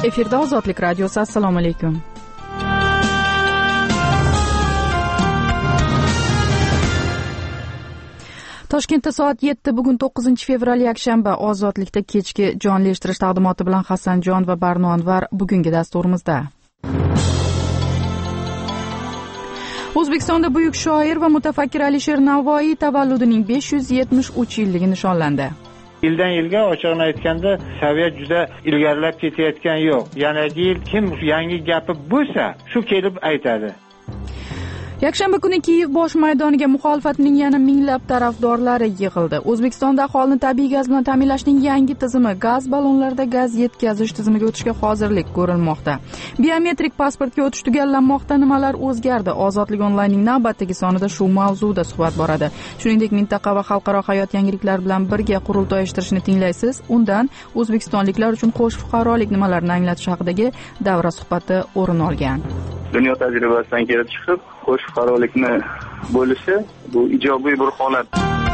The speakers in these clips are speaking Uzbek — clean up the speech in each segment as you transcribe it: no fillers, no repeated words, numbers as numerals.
Efirda Ozodlik radiosi. Assalomu alaykum. Toshkentda soat 7, bugun 9-fevral yakshanba. Ozodlikda kechki jonli eshittirish taqdimoti bilan Hasanjon va Barno Anvar bugungi dasturimizda. O'zbekistonda buyuk shoir va mutafakkir Alisher Navoiy tavalludining 573 yilligi nishonlandi. Yildan yilga ochiqni aytganda saviyat juda ilgarilab ketayotgan yo'q. Yangi yil kim yangi gapi bo'lsa, shu kelib aytadi. Yakshanba kuni Kiyev bosh maydoniga muxolifatning yana minglab tarafdorlari yig'ildi. O'zbekistonda aholini tabiiy gaz bilan ta'minlashning yangi tizimi, gaz ballonlarida gaz yetkazish tizimiga o'tishga hozirlik ko'rilmoqda. Biometrik pasportga o'tish tugallanmoqda, nimalar o'zgardi? Ozodlik onlaynning navbatdagi sonida shu mavzuda suhbat boradi. Shuningdek, mintaqa va xalqaro hayot yangiliklari bilan birga qurultoy uyushtirishni tinglaysiz. Undan o'zbekistonliklar uchun qo'sh fuqarolik nimalarni anglatish haqidagi davra suhbati o'rin olgan. Dunyo tajribasidan kelib chiqib, qo'sh fuqarolikni bo'lishi bu ijobiy bir holat.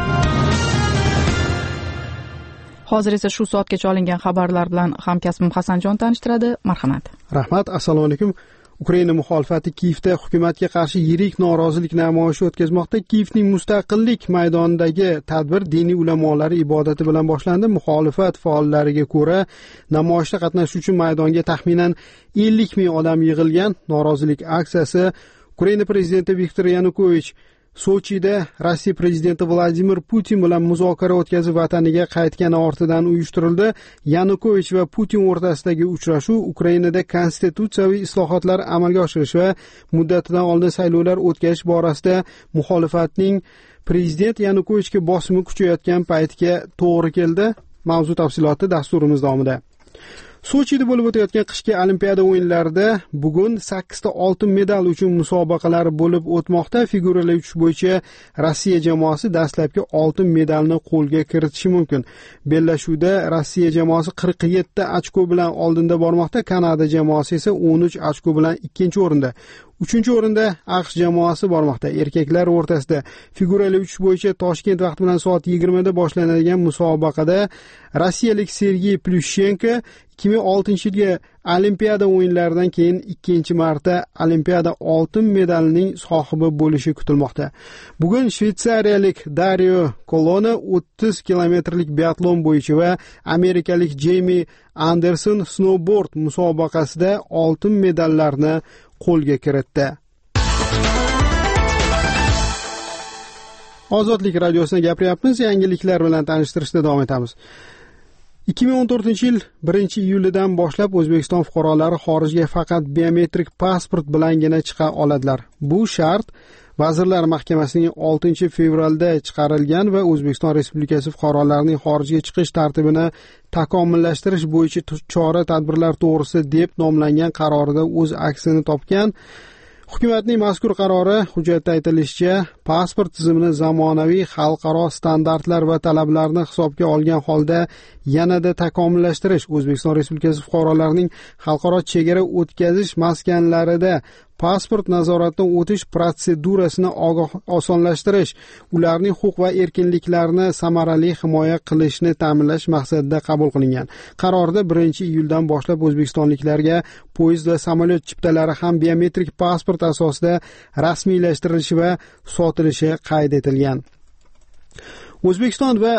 Hozir esa shu soatgacha olingan xabarlar bilan hamkasbim Hasanjon tanishtiradi. Marhamat. Rahmat. Assalomu alaykum. Ukraina muxolifati Kiyevda hukumatga qarshi yirik norozilik namoyishi o'tkazmoqda. Kiyevning mustaqillik maydonidagi tadbir diniy ulamolar ibodati bilan boshlandi. Muxolifat faollariga ko'ra, namoyishda qatnashuvchi maydonga taxminan 50 ming odam yig'ilgan. Norozilik aksiyasi Ukraina prezidenti Viktor Yanukovich Sochida Rossiya prezidenti Vladimir Putin bilan muzokara o'tkazib vataniga qaytgani ortidan uyushtirildi. Yanukovich va Putin o'rtasidagi uchrashuv Ukrainada konstitutsiyaviy islohotlar amalga oshirish va muddatidan oldin saylovlar o'tkazish borasida muxolifatning prezident Yanukovichga bosimi kuchayotgan paytga to'g'ri keldi. Mavzu tafsiloti dasturimiz davomida. Sochida bo'lib o'tayotgan qishki Olimpiada o'yinlarida bugun 8 ta oltin medal uchun musobaqalar bo'lib o'tmoqda. Figurali uchish bo'yicha Rossiya jamoasi dastlabki oltin medalni qo'lga kiritishi mumkin. Bellashuvda Rossiya jamoasi 47 ochko bilan oldinda bormoqda. Kanada jamoasi esa 13 ochko bilan ikkinchi o'rinda. 3-o'rinda AQSh jamoasi bormoqda. Erkaklar o'rtasida figurali uchish bo'yicha Toshkent vaqti bilan soat 20 da boshlanadigan musobaqada rossiyalik Sergey Plyushenko 2006-yilgi Olimpiada o'yinlaridan keyin ikkinchi marta Olimpiada oltin medalining sohibi bo'lishi kutilmoqda. Bugun shvetsariyalik Dario Colonna 30 kilometrlik biatlon bo'yicha va amerikalik Jamie Anderson snowboard musobaqasida oltin medallarni qo'lga kiritdi. Ozodlik radiosida gapiryapmiz, yangiliklar bilan tanishtirishda davom etamiz. 2014-yil 1-iyulidan boshlab O'zbekiston fuqarolari xorijga faqat biometrik pasport bilangina chiqa oladilar. Bu shart Vazirlar Mahkamasining 6-fevralda chiqarilgan va O'zbekiston Respublikasi fuqarolarining xorijga chiqish tartibini takomillashtirish bo'yicha chora-tadbirlar to'g'risida deb nomlangan qarorida o'z aksini topgan. Hukumatning mazkur qarori hujjatda aytilishicha, pasport tizimini zamonaviy xalqaro standartlar va talablarni hisobga olgan holda yanada takomillashtirish, O'zbekiston Respublikasi fuqarolarining xalqaro chegara o'tkazish maskanlarida pasport nazoratidan o'tish protsedurasini osonlashtirish, ularning huquq va erkinliklarini samarali himoya qilishni ta'minlash maqsadida qabul qilingan. Qarorda 1-iyuldan boshlab o'zbekistonliklarga poyezd va samolyot chiptalari ham biometrik pasport asosida rasmiylashtirilishi va sotilishi qayd etilgan. O'zbekiston va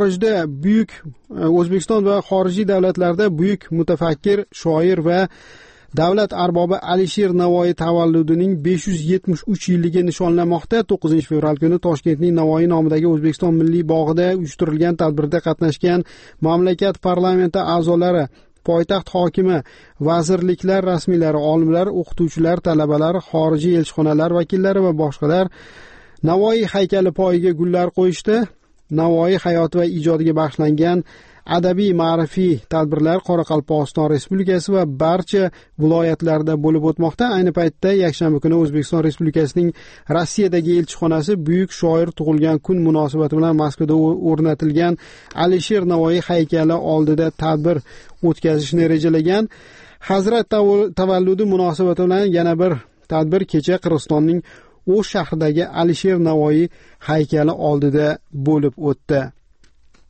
xorijiy davlatlarda buyuk mutafakkir, shoir va davlat arbobi Alisher Navoiy tavalludining 573 yilligi nishonlanmoqda. 9-fevral kuni Toshkentning Navoiy nomidagi O'zbekiston Milliy bog'ida uyushtirilgan tadbirda qatnashgan mamlakat parlamenti a'zolari, poytaxt hokimi, vazirliklar rasmiylari, olimlar, o'qituvchilar, talabalar, xorijiy elchixonalar vakillari va boshqalar Navoiy haykali poyiga gullar qo'yishdi. Navoiy hayoti va ijodiga bag'ishlangan adabiy ma'rifiy tadbirlar Qoraqalpog'iston Respublikasi va barcha viloyatlarda bo'lib o'tmoqda. Ayni paytda yakshanba kuni O'zbekiston Respublikasining Rossiyadagi elchixonasi buyuk shoir tug'ilgan kun munosabati bilan Moskvada o'rnatilgan Alisher Navoiy haykali oldida tadbir o'tkazishni rejalagan. Hazrat tavalludi munosabati bilan yana bir tadbir kecha Qirg'izistonning O'sh shahridagi Alisher Navoiy haykali oldida bo'lib o'tdi.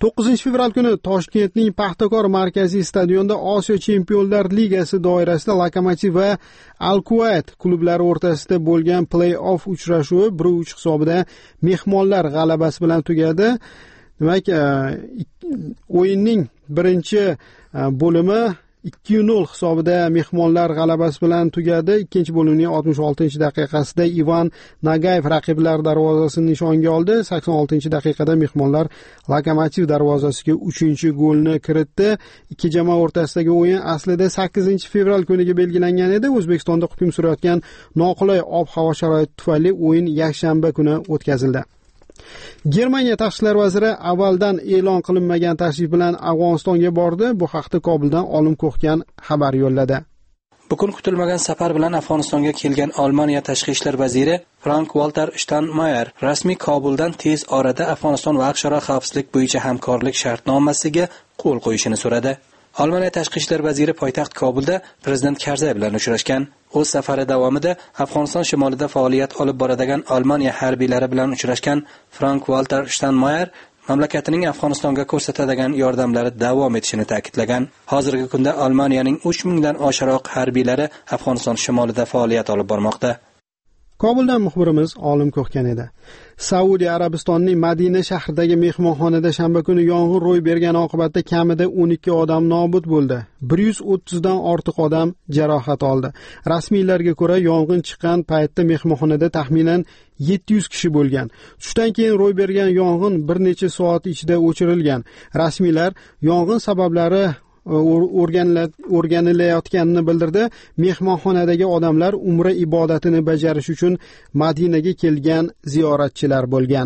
9-fevral kuni Toshkentning Paxtakor markaziy stadionida Osiyo Chempionlar Ligasi doirasida Lokomotiv va Al-Kuvayt klublari o'rtasida bo'lgan play-off uchrashuvi 1-3 hisobida mehmonlar g'alabasi bilan tugadi. Demak, o'yinning birinchi bo'limi 2-0 hisobida mehmonlar g'alabasi bilan tugadi. Ikkinchi bo'limning 66-daqiqasida Ivan Nagayev raqiblar darvozasini nishonga oldi. 86-daqiqada mehmonlar Lokomotiv darvozasiga 3-golni kiritdi. Ikki jamoa o'rtasidagi o'yin aslida 8-fevral kuniga belgilangan edi. O'zbekistonda hukm surayotgan noqulay ob-havo sharoiti tufayli o'yin yakshanba kuni o'tkazildi. Germaniya tashqi ishlar vaziri avvaldan e'lon qilinmagan tashrif bilan Afg'onistonga bordi. Bu haqda Kobuldan Olim Ko'xgan xabar yo'lladi. Bugun kutilmagan safar bilan Afg'onistonga kelgan Almaniya tashqi ishlar vaziri Frank-Walter Steinmeier rasmiy Kobuldan tez orada Afg'oniston va Aqsharo xavfsizlik bo'yicha hamkorlik shartnomasiga qo'l qo'yishini so'radi. Almaniya tashqi ishlar vaziri poytaxt Kobulda prezident Karzay bilan uchrashgan. O'z safari davomida Afg'oniston shimolida faoliyat olib boradigan Almaniya harbiylari bilan uchrashgan Frank-Walter Steinmeier mamlakatining Afg'onistonga ko'rsatadigan yordamlari davom etishini ta'kidlagan. Hozirgi kunda Almaniyaning 3000 dan oshiqroq harbiylari Afg'oniston shimolida faoliyat olib bormoqda. Kobuldan muxbirimiz Olim Ko'xgan edi. Saudiya Arabistonining Madina shahridagi mehmonxonada shanba kuni yong'in ro'y bergani oqibatida kamida 12 odam nobud bo'ldi. 130 dan ortiq odam jarohat oldi. Rasmiylarga ko'ra, yong'in chiqqan paytda mehmonxonada taxminan 700 kishi bo'lgan. Tushdan keyin ro'y bergan yong'in bir necha soat ichida o'chirilgan. Rasmiylar yong'in sabablari o'rganilayotganini bildirdi. Mehmonxonadagi odamlar umra ibodatini bajarish uchun Madinaga kelgan ziyoratchilar bo'lgan.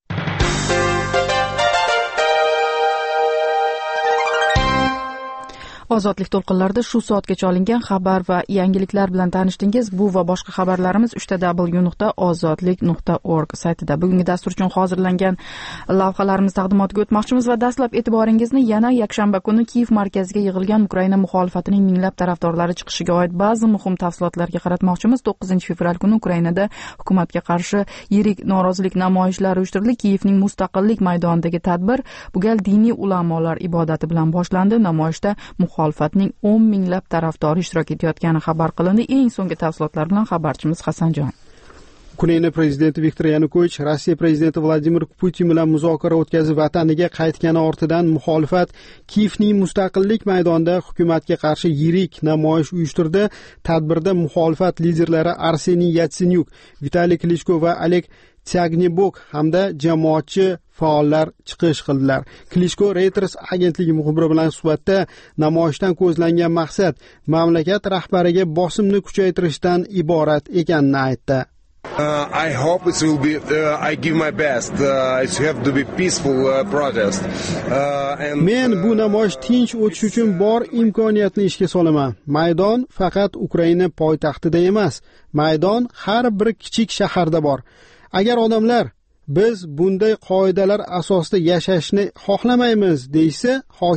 Ozodlik to'lqinlarida shu soatgacha olingan xabar va yangiliklar bilan tanishdingiz. Bu va boshqa xabarlarimiz www.ozodlik.org saytida. Bugungi dastur uchun hozirlangan lavhalarimiz taqdimotiga o'tmoqchimiz va dastlab e'tiboringizni yana yakshanba kuni Kiyev markaziga yig'ilgan Ukraina muxolifatining minglab tarafdorlari chiqishiga oid ba'zi muhim tafsilotlarga qaratmoqchimiz. 9-fevral kuni Ukrainada hukumatga qarshi yirik norozilik namoyishlari uyushtirildi. Kiyevning Mustaqillik maydonidagi tadbir bu gal diniy ulamolar ibodati bilan boshlandi. Namoyishda muxolifatning 10 minglab tarafdori ishtirok etayotgani xabar qilindi. Eng so'nggi tafsilotlar bilan xabarchimiz Hasanjon. Ukraina prezidenti Viktor Yanukovich Rossiya prezidenti Vladimir Putin bilan muzokara o'tkazib vataniga qaytgani ortidan muxolifat Kiyevning Mustaqillik maydonida hukumatga qarshi yirik namoyish uyushtirdi. Tadbirda muxolifat liderlari Arseniy Yatsenyuk, Vitaliy Klitschko va Oleg Tyagnebok hamda jamoatchi faollar chiqish qildilar. Klitschko Reuters agentligi muxbiri bilan suhbatda namoyishdan ko'zlangan maqsad mamlakat rahbariga bosimni kuchaytirishdan iborat ekanini aytdi. I hope it will be. I give my best. It have to be peaceful protest. Men bu namoyish tinch o'tishi uchun bor imkoniyatni ishga solaman. Maydon faqat Ukraina poytaxtida emas, maydon har bir kichik shaharda bor. Agar odamlar biz bunday qoidalar asosida yashashni xohlamaymiz deysa,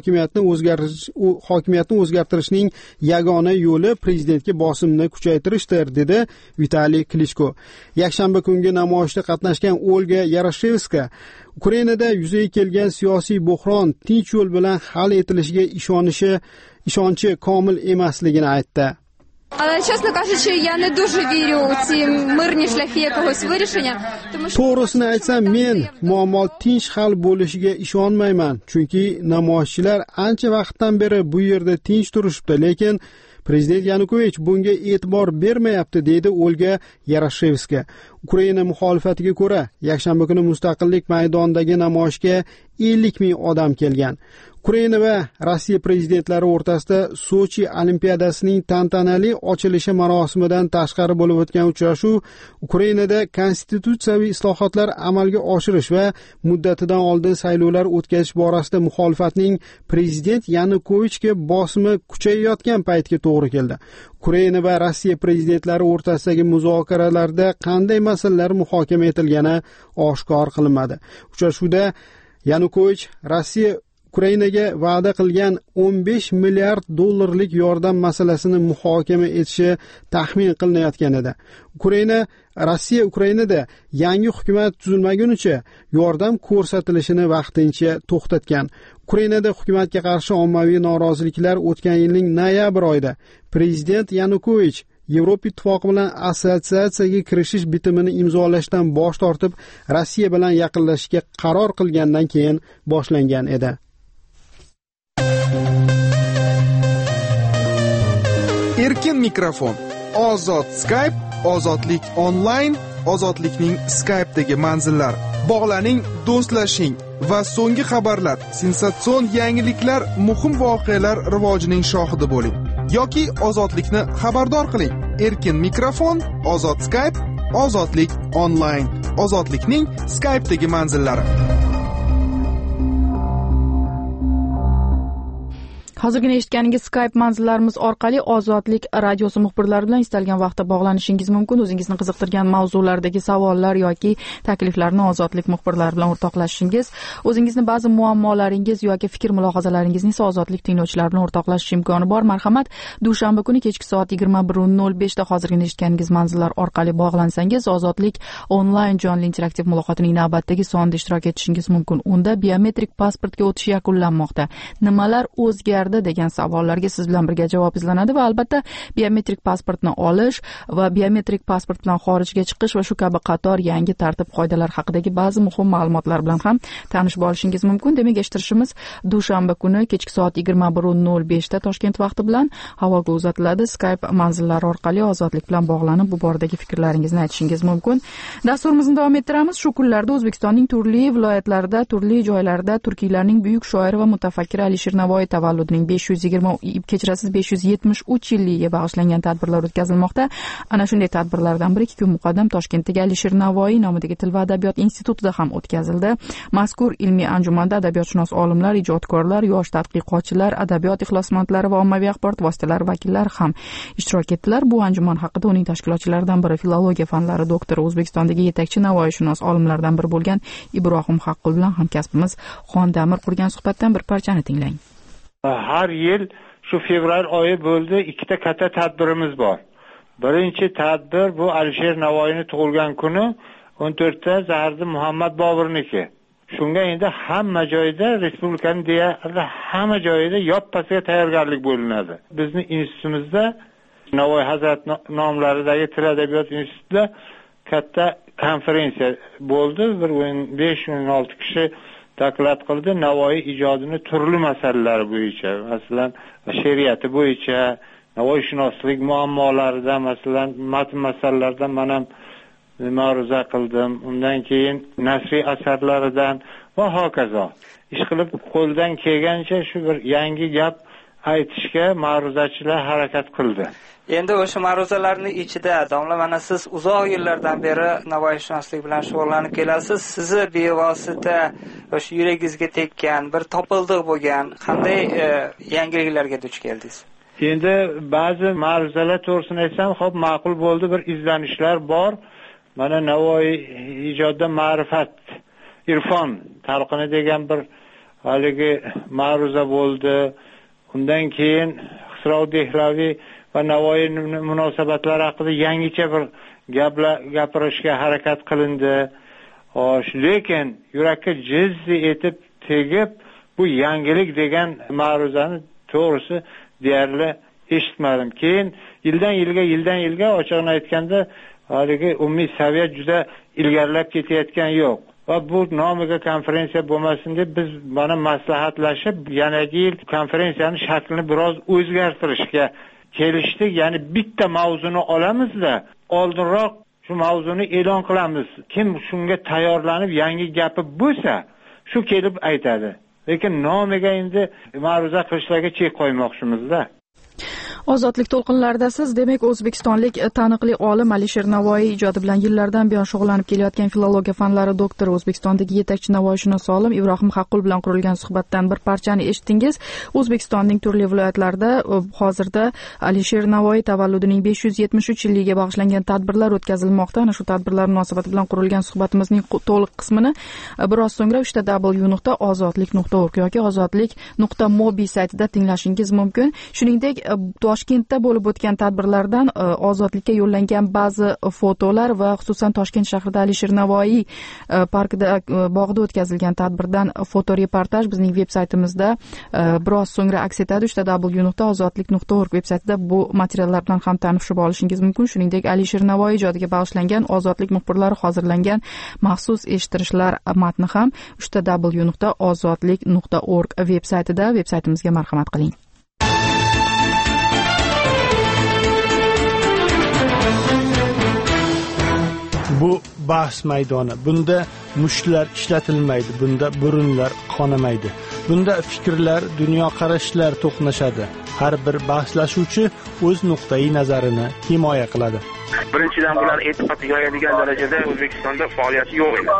hokimiyatni o'zgartirishning yagona yo'li prezidentga bosimni kuchaytirishdir, dedi Vitaliy Klitschko. Yakshanba kungi namoyishda qatnashgan Olga Yarashevska Ukrainada yuzaga kelgan siyosiy buhron tinch yo'l bilan hal etilishiga ishonchi komil emasligini aytdi. Але, чесно кажучи, я не дуже вірю у ці мирні шляхи якогось вирішення, тому що To'g'risini aytsam, men muammo tinch hal bo'lishiga ishonmayman, chunki namoyishchilar ancha vaqtdan beri bu yerda tinch turishibdi, lekin prezident Yanukovich bunga e'tibor bermayapti, deydi Olga Yarashevska. Ukraina muxolifatiga ko'ra, yakshanba kuni Mustaqillik maydonidagi namoyishga 50 ming odam kelgan. Ukraina va Rossiya prezidentlari o'rtasida Sochi olimpiadasining tantanali ochilishi marosimidan tashqari bo'lib o'tgan uchrashuv Ukrainada konstitutsiyaviy islohotlar amalga oshirish va muddatidan oldin saylovlar o'tkazish borasida muxolifatning prezident Yanukovichga bosimi kuchayayotgan paytga to'g'ri keldi. Ukraina va Rossiya prezidentlari o'rtasidagi muzokaralarda qanday masalalar muhokama etilgani oshkor qilinmadi. Uchrashuvda Yanukovich Rossiya Ukrainaga va'da qilgan 15 milliard dollarlik yordam masalasini muhokama etishi taxmin qilinayotgan edi. Rossiya Ukrainada yangi hukumat tuzilmagunicha yordam ko'rsatilishini vaqtincha to'xtatgan. Ukrainada hukumatga qarshi ommaviy noroziliklar o'tgan yilning noyabr oyida prezident Yanukovich Yevropa Ittifoqi bilan assotsiatsiyaga kirishish bitimini imzolashdan bosh tortib, Rossiya bilan yaqinlashishga qaror qilgandan keyin boshlangan edi. Erkin mikrofon, ozod Skype, ozodlik onlayn, ozodlikning Skype'dagi manzillari. Bog'laning, do'stlashing va so'nggi xabarlar, sensatsion yangiliklar, muhim voqealar rivojining shohidi bo'ling. Yoki ozodlikni xabardor qiling. Erkin mikrofon, ozod Skype, ozodlik onlayn, ozodlikning Skype'dagi manzillari. Hozirgina eshitganingiz Skype manzillarimiz orqali Ozodlik radiosi muxbirlari bilan istalgan vaqtda bog'lanishingiz mumkin. O'zingizni qiziqtirgan mavzulardagi savollar yoki takliflarni Ozodlik muxbirlari bilan o'rtoqlashishingiz, o'zingizni ba'zi muammolaringiz yoki fikr mulohazalaringizni esa Ozodlik tinglovchilari bilan o'rtoqlashish imkoni bor. Marhamat, dushanba kuni kechki soat 21:05 da hozirgina eshitganingiz manzillar orqali bog'lansangiz, Ozodlik onlayn jonli interaktiv muloqotining navbatdagi sonida ishtirok etishingiz mumkin. Unda biometrik pasportga o'tish yakunlanmoqda. Nimalar o'zgardi degan savollarga siz bilan birga javob izlanadi va albatta biometrik pasportni olish va biometrik pasport bilan xorijga chiqish va shu kabi qator yangi tartib qoidalar haqidagi ba'zi muhim ma'lumotlar bilan ham tanishib olishingiz mumkin. Demak, eshittirishimiz dushanba kuni kechki soat 21:05 da Toshkent vaqti bilan havoga uzatiladi. Skype manzillari orqali Ozodlik bilan bog'lanib, bu boradagi fikrlaringizni aytishingiz mumkin. Dasturimizni davom ettiramiz. Shu kunlarda O'zbekistonning turli viloyatlarida, turli joylarda turkiylarning buyuk shoiri va mutafakkiri Alisher Navoiy tavalludining 573 yilligiga bag'ishlangan tadbirlar o'tkazilmoqda. Ana shunday tadbirlardan biri 2 kun muqaddam Toshkentdagi Alisher Navoiy nomidagi Til va adabiyot institutida ham o'tkazildi. Mazkur ilmiy anjumanda adabiyotshunos olimlar, ijodkorlar, yosh tadqiqotchilar, adabiyot ixlosmandlari va ommaviy axborot vositalari vakillari ham ishtirok etdilar. Bu anjuman haqida uning tashkilotchilaridan biri filologiya fanlari doktori, O'zbekistondagi yetakchi navoiyshunos olimlardan biri bo'lgan Ibrohim Haqqul bilan hamkasbimiz Xon Damir qurgan suhbatdan bir parchani tinglang. Har yil shu fevral oyi bo'ldi, ikkita katta tadbirimiz bor. Birinchi tadbir bu Alisher Navoiyning tug'ilgan kuni 14 Zahiriddin Muhammad Boburniki. Shunga endi hamma joyda, respublikaning deyarli hamma joyida yoppasiga tayyorgarlik bo'linadi. Bizning institutimizda Navoiy Hazrat nomlaridagi Til adabiyot institutida katta konferensiya bo'ldi. 5-16 kishi taklif qildi. Navoiy ijodining turli masalalari bo'yicha, masalan, she'riyati bo'yicha, navoiyshunoslik muammolaridan, masalan, matn masalalaridan men ham ma'ruza qildim. Undan keyin nasriy asarlaridan va hokazo. Ish qilib qo'ldan kelgancha shu bir yangi gap aytishga ma'ruzachilar harakat qildi. Endi o'sha ma'ruzalarning ichida domla, mana siz uzoq yillardan beri navoiyshunoslik bilan shug'ullanib kelasiz. Sizni bevosita o'sha yuragingizga tekkan, bir topildiq bo'lgan qanday yangiliklarga duch keldingiz? Endi ba'zi ma'ruzalar to'g'risini aytsam, xo'p, ma'qul bo'ldi, bir izlanishlar bor. Mana Navoiy ijodda ma'rifat, irfon talqini degan bir haligi ma'ruza bo'ldi. Undan keyin Xisrov Dehlaviy va Navoiy munosabatlari haqida yangicha bir gaplar gapirishga harakat qilindi. Lekin yurakka jizzi etib tegib, bu yangilik degan ma'ruzani to'g'risi deyarli eshitmadim. Keyin yildan yilga ochiqni aytganda haligi umumiy saviyat juda ilgarilab ketayotgan yo'q. Va bu nomiga konferensiya bo'lmasin deb biz mana maslahatlashib, yanagi yil konferensiyaning shaklini biroz o'zgartirishga kelishdik. Ya'ni bitta mavzuni olamizda, oldinroq shu mavzuni e'lon qilamiz. Kim shunga tayyorlanib yangi gapi bo'lsa, shu kelib aytadi. Lekin nomiga endi ma'ruza qilishlarga chek qo'ymoqchimizda. Ozodlik to'lqinlaridasiz. Demak, o'zbekistonlik taniqli olim Alisher Navoiy ijodi bilan yillardan buyon shug'ullanib kelayotgan filologiya fanlari doktori, O'zbekistondagi yetakchi navoiyshunos olim Ibrohim Haqqul bilan qurilgan suhbatdan bir parchani eshitdingiz. O'zbekistonning turli viloyatlarida hozirda Alisher Navoiy tavalludining 573 yilligiga bag'ishlangan tadbirlar o'tkazilmoqda. Ana shu tadbirlar munosabati bilan qurilgan suhbatimizning to'liq qismini biroz so'ngra www.ozodlik.org yoki ozodlik.mobi saytida tinglashingiz mumkin. Shuningdek, Toshkentda bo'lib o'tgan tadbirlardan ozodlikka yo'llangan ba'zi fotolar va xususan Toshkent shahrida Alisher Navoiy parkida bog'da o'tkazilgan tadbirdan fotoreportaj bizning veb-saytimizda biroz so'ngra aks etadi. www.ozodlik.org veb-saytida bu materiallar bilan ham tanishib olishingiz mumkin. Shuningdek, Alisher Navoiy ijodiga bag'ishlangan ozodlik muxbirlari hozirlangan maxsus eshittirishlar matni ham www.ozodlik.org veb-saytida. Veb-saytimizga marhamat qiling. Bu bahs maydoni. Bunda mushlar ishlatilmaydi, bunda burunlar qonamaydi. Bunda fikrlar, dunyoqarashlar to'qnashadi. Har bir bahslashuvchi o'z nuqtai nazarini himoya qiladi. Birinchidan bular e'tiqod yoyadigan darajada O'zbekistonda faoliyati yo'q edi.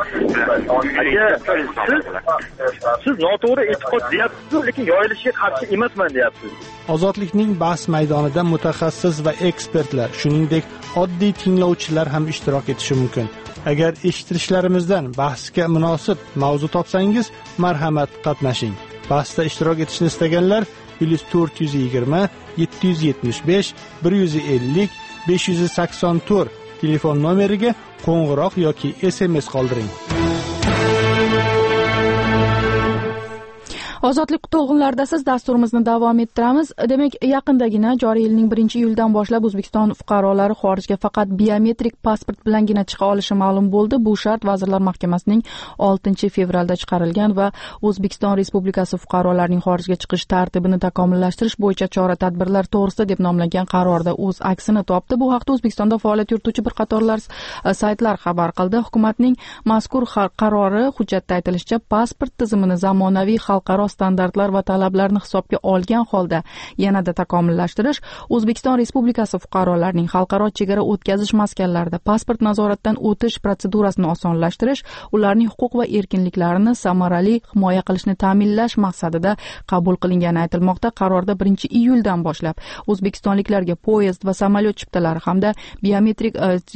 Siz noto'g'ri e'tiqod deyapsiz, lekin yoyilishiga qarshi emasman deyapsiz. Ozodlikning bahs maydonida mutaxassis va ekspertlar, shuningdek oddiy tinglovchilar ham ishtirok etishi mumkin. Agar eshittirishlarimizdan bahsga munosib mavzu topsangiz, marhamat qatnashing. Bahsda ishtirok etishni istaganlar +420 775 150 584 telefon nomeriga qo'ng'iroq yoki SMS qoldiring. Ozodlik to'lqinlarida siz dasturimizni davom ettiramiz. Demak, yaqindagina joriy yilning 1-iyuldan boshlab O'zbekiston fuqarolari xorijga faqat biometrik pasport bilangina chiqa olishi ma'lum bo'ldi. Bu shart Vazirlar Mahkamasining 6-fevralda chiqarilgan va O'zbekiston Respublikasi fuqarolarining xorijga chiqish tartibini takomillashtirish bo'yicha chora-tadbirlar to'g'risida deb nomlangan qarorda o'z aksini topdi. Bu haqda O'zbekistonda faoliyat yurituvchi bir qatorlar saytlar xabar qildi. Hukumatning mazkur qarori, hujjatda aytilishicha, pasport tizimini zamonaviy xalqaro standartlar va talablarni hisobga olgan holda yanada takomillashtirish, O'zbekiston Respublikasi fuqarolarining xalqaro chegara o'tkazish maskanlarida pasport nazoratidan o'tish protsedurasini osonlashtirish, ularning huquq va erkinliklarini samarali himoya qilishni ta'minlash maqsadida qabul qilingani aytilmoqda. Qarorda 1-iyuldan boshlab o'zbekistonliklarga poyezd va samolyot chiptalari hamda biometrik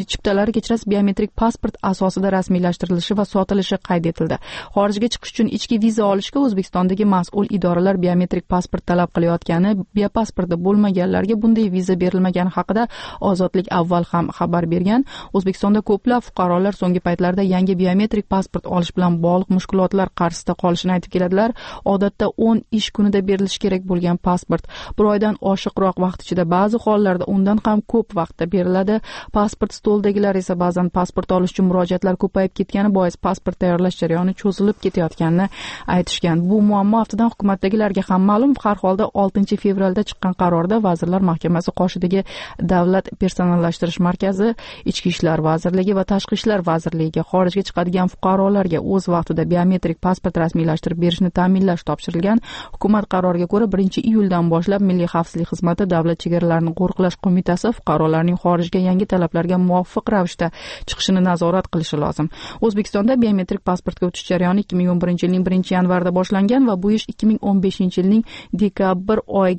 biometrik pasport asosida rasmiylashtirilishi va sotilishi qayd etildi. Xorijga chiqish uchun ichki viza olishga O'zbekistondagi mas'ul idoralar biometrik pasport talab qilayotgani, biopasporti bo'lmaganlarga bunday viza berilmagani haqida Ozodlik avval ham xabar bergan. O'zbekistonda ko'plab fuqarolar so'nggi paytlarda yangi biometrik pasport olish bilan bog'liq mushkulotlar qarshisida qolishini aytib keladilar. Odatda 10 ish kunida berilishi kerak bo'lgan pasport 1 oydan oshiqroq vaqt ichida, ba'zi hollarda undan ham ko'p vaqtda beriladi. Pasport stoldagilar esa ba'zan pasport olish uchun murojaatlar ko'payib ketgani bois pasport tayyorlash jarayoni cho'zilib ketayotganini aytishgan. Bu muammo aftidan hukumatdagilarga ham ma'lum. Har holda 6-fevralda chiqqan qarorda Vazirlar Mahkamasi qoshidagi Davlat personallashtirish markazi, Ichki ishlar vazirligi va Tashqi ishlar vazirligiga xorijga chiqadigan fuqarolarga o'z vaqtida biometrik pasport rasmiylashtirib berishni ta'minlash topshirilgan. Hukumat qaroriga ko'ra 1-iyuldan boshlab Milliy xavfsizlik xizmati Davlat chegaralarini qo'riqlash qo'mitasi fuqarolarning xorijga yangi talablarga muvofiq ravishda chiqishini nazorat qilishi lozim. O'zbekistonda biometrik pasportga o'tish jarayoni 2011-yilning 1-yanvarida boshlangan va bu ish 2015-yilning dekabr